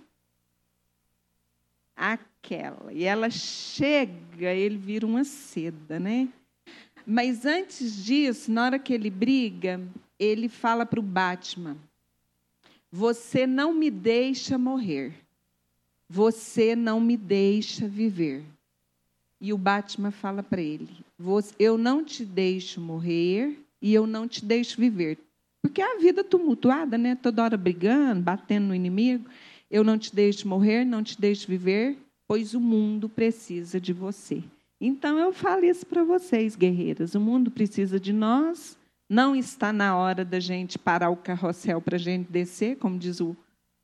Speaker 1: Aquela. E ela chega, ele vira uma seda, né? Mas antes disso, na hora que ele briga, ele fala para o Batman: você não me deixa morrer. Você não me deixa viver. E o Batman fala para ele: eu não te deixo morrer e eu não te deixo viver. Porque é a vida tumultuada, né? Toda hora brigando, batendo no inimigo. Eu não te deixo morrer, não te deixo viver, pois o mundo precisa de você. Então, eu falo isso para vocês, guerreiras. O mundo precisa de nós. Não está na hora da gente parar o carrossel para a gente descer, como diz o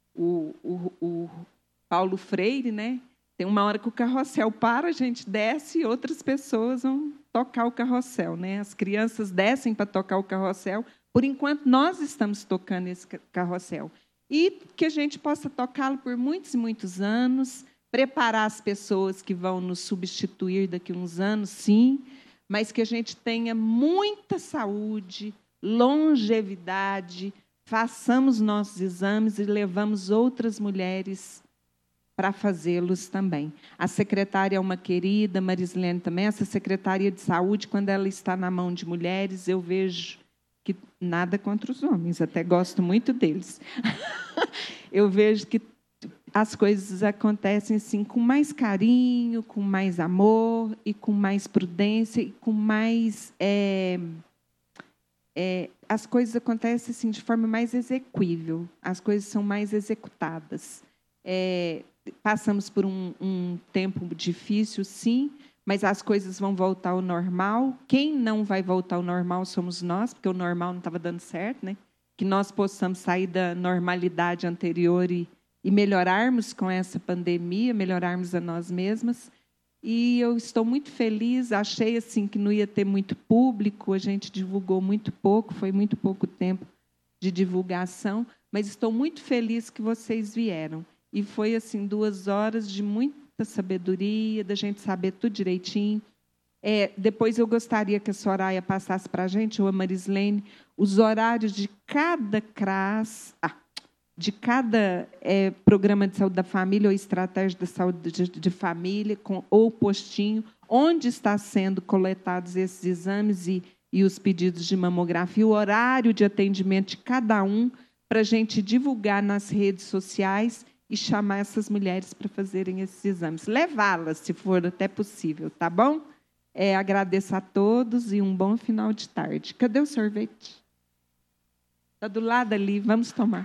Speaker 1: Paulo Freire, né? Tem uma hora que o carrossel para, a gente desce e outras pessoas vão tocar o carrossel, né? As crianças descem para tocar o carrossel. Por enquanto, nós estamos tocando esse carrossel. E que a gente possa tocá-lo por muitos e muitos anos, preparar as pessoas que vão nos substituir daqui a uns anos, sim, mas que a gente tenha muita saúde, longevidade, façamos nossos exames e levamos outras mulheres para fazê-los também. A secretária é uma querida, Marislene também. Essa Secretaria de Saúde, quando ela está na mão de mulheres, eu vejo que nada contra os homens, até gosto muito deles. Eu vejo que as coisas acontecem assim, com mais carinho, com mais amor e com mais prudência e com mais... as coisas acontecem assim, de forma mais exequível, as coisas são mais executadas. Passamos por um tempo difícil, sim, mas as coisas vão voltar ao normal. Quem não vai voltar ao normal somos nós, porque o normal não estava dando certo, né? Que nós possamos sair da normalidade anterior e melhorarmos com essa pandemia, melhorarmos a nós mesmas. E eu estou muito feliz, achei assim que não ia ter muito público, a gente divulgou muito pouco, foi muito pouco tempo de divulgação, mas estou muito feliz que vocês vieram. E foi assim 2 horas de muita sabedoria, da gente saber tudo direitinho. Depois eu gostaria que a Soraya passasse para a gente, ou a Marislene, os horários de cada CRAS, de cada programa de saúde da família ou estratégia de saúde de família, ou postinho, onde está sendo coletados esses exames e os pedidos de mamografia, o horário de atendimento de cada um, para a gente divulgar nas redes sociais e chamar essas mulheres para fazerem esses exames. Levá-las, se for até possível, tá bom? Agradeço a todos e um bom final de tarde. Cadê o sorvete? Está do lado ali, vamos tomar.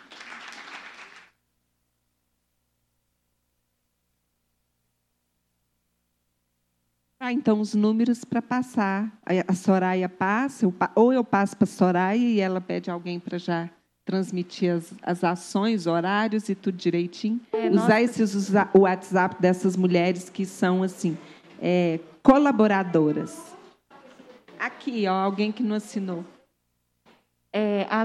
Speaker 1: Então, os números para passar. A Soraya passa, ou eu passo para a Soraya e ela pede alguém para já transmitir as ações, horários e tudo direitinho. Usar o WhatsApp dessas mulheres que são assim, colaboradoras. Aqui, alguém que não assinou.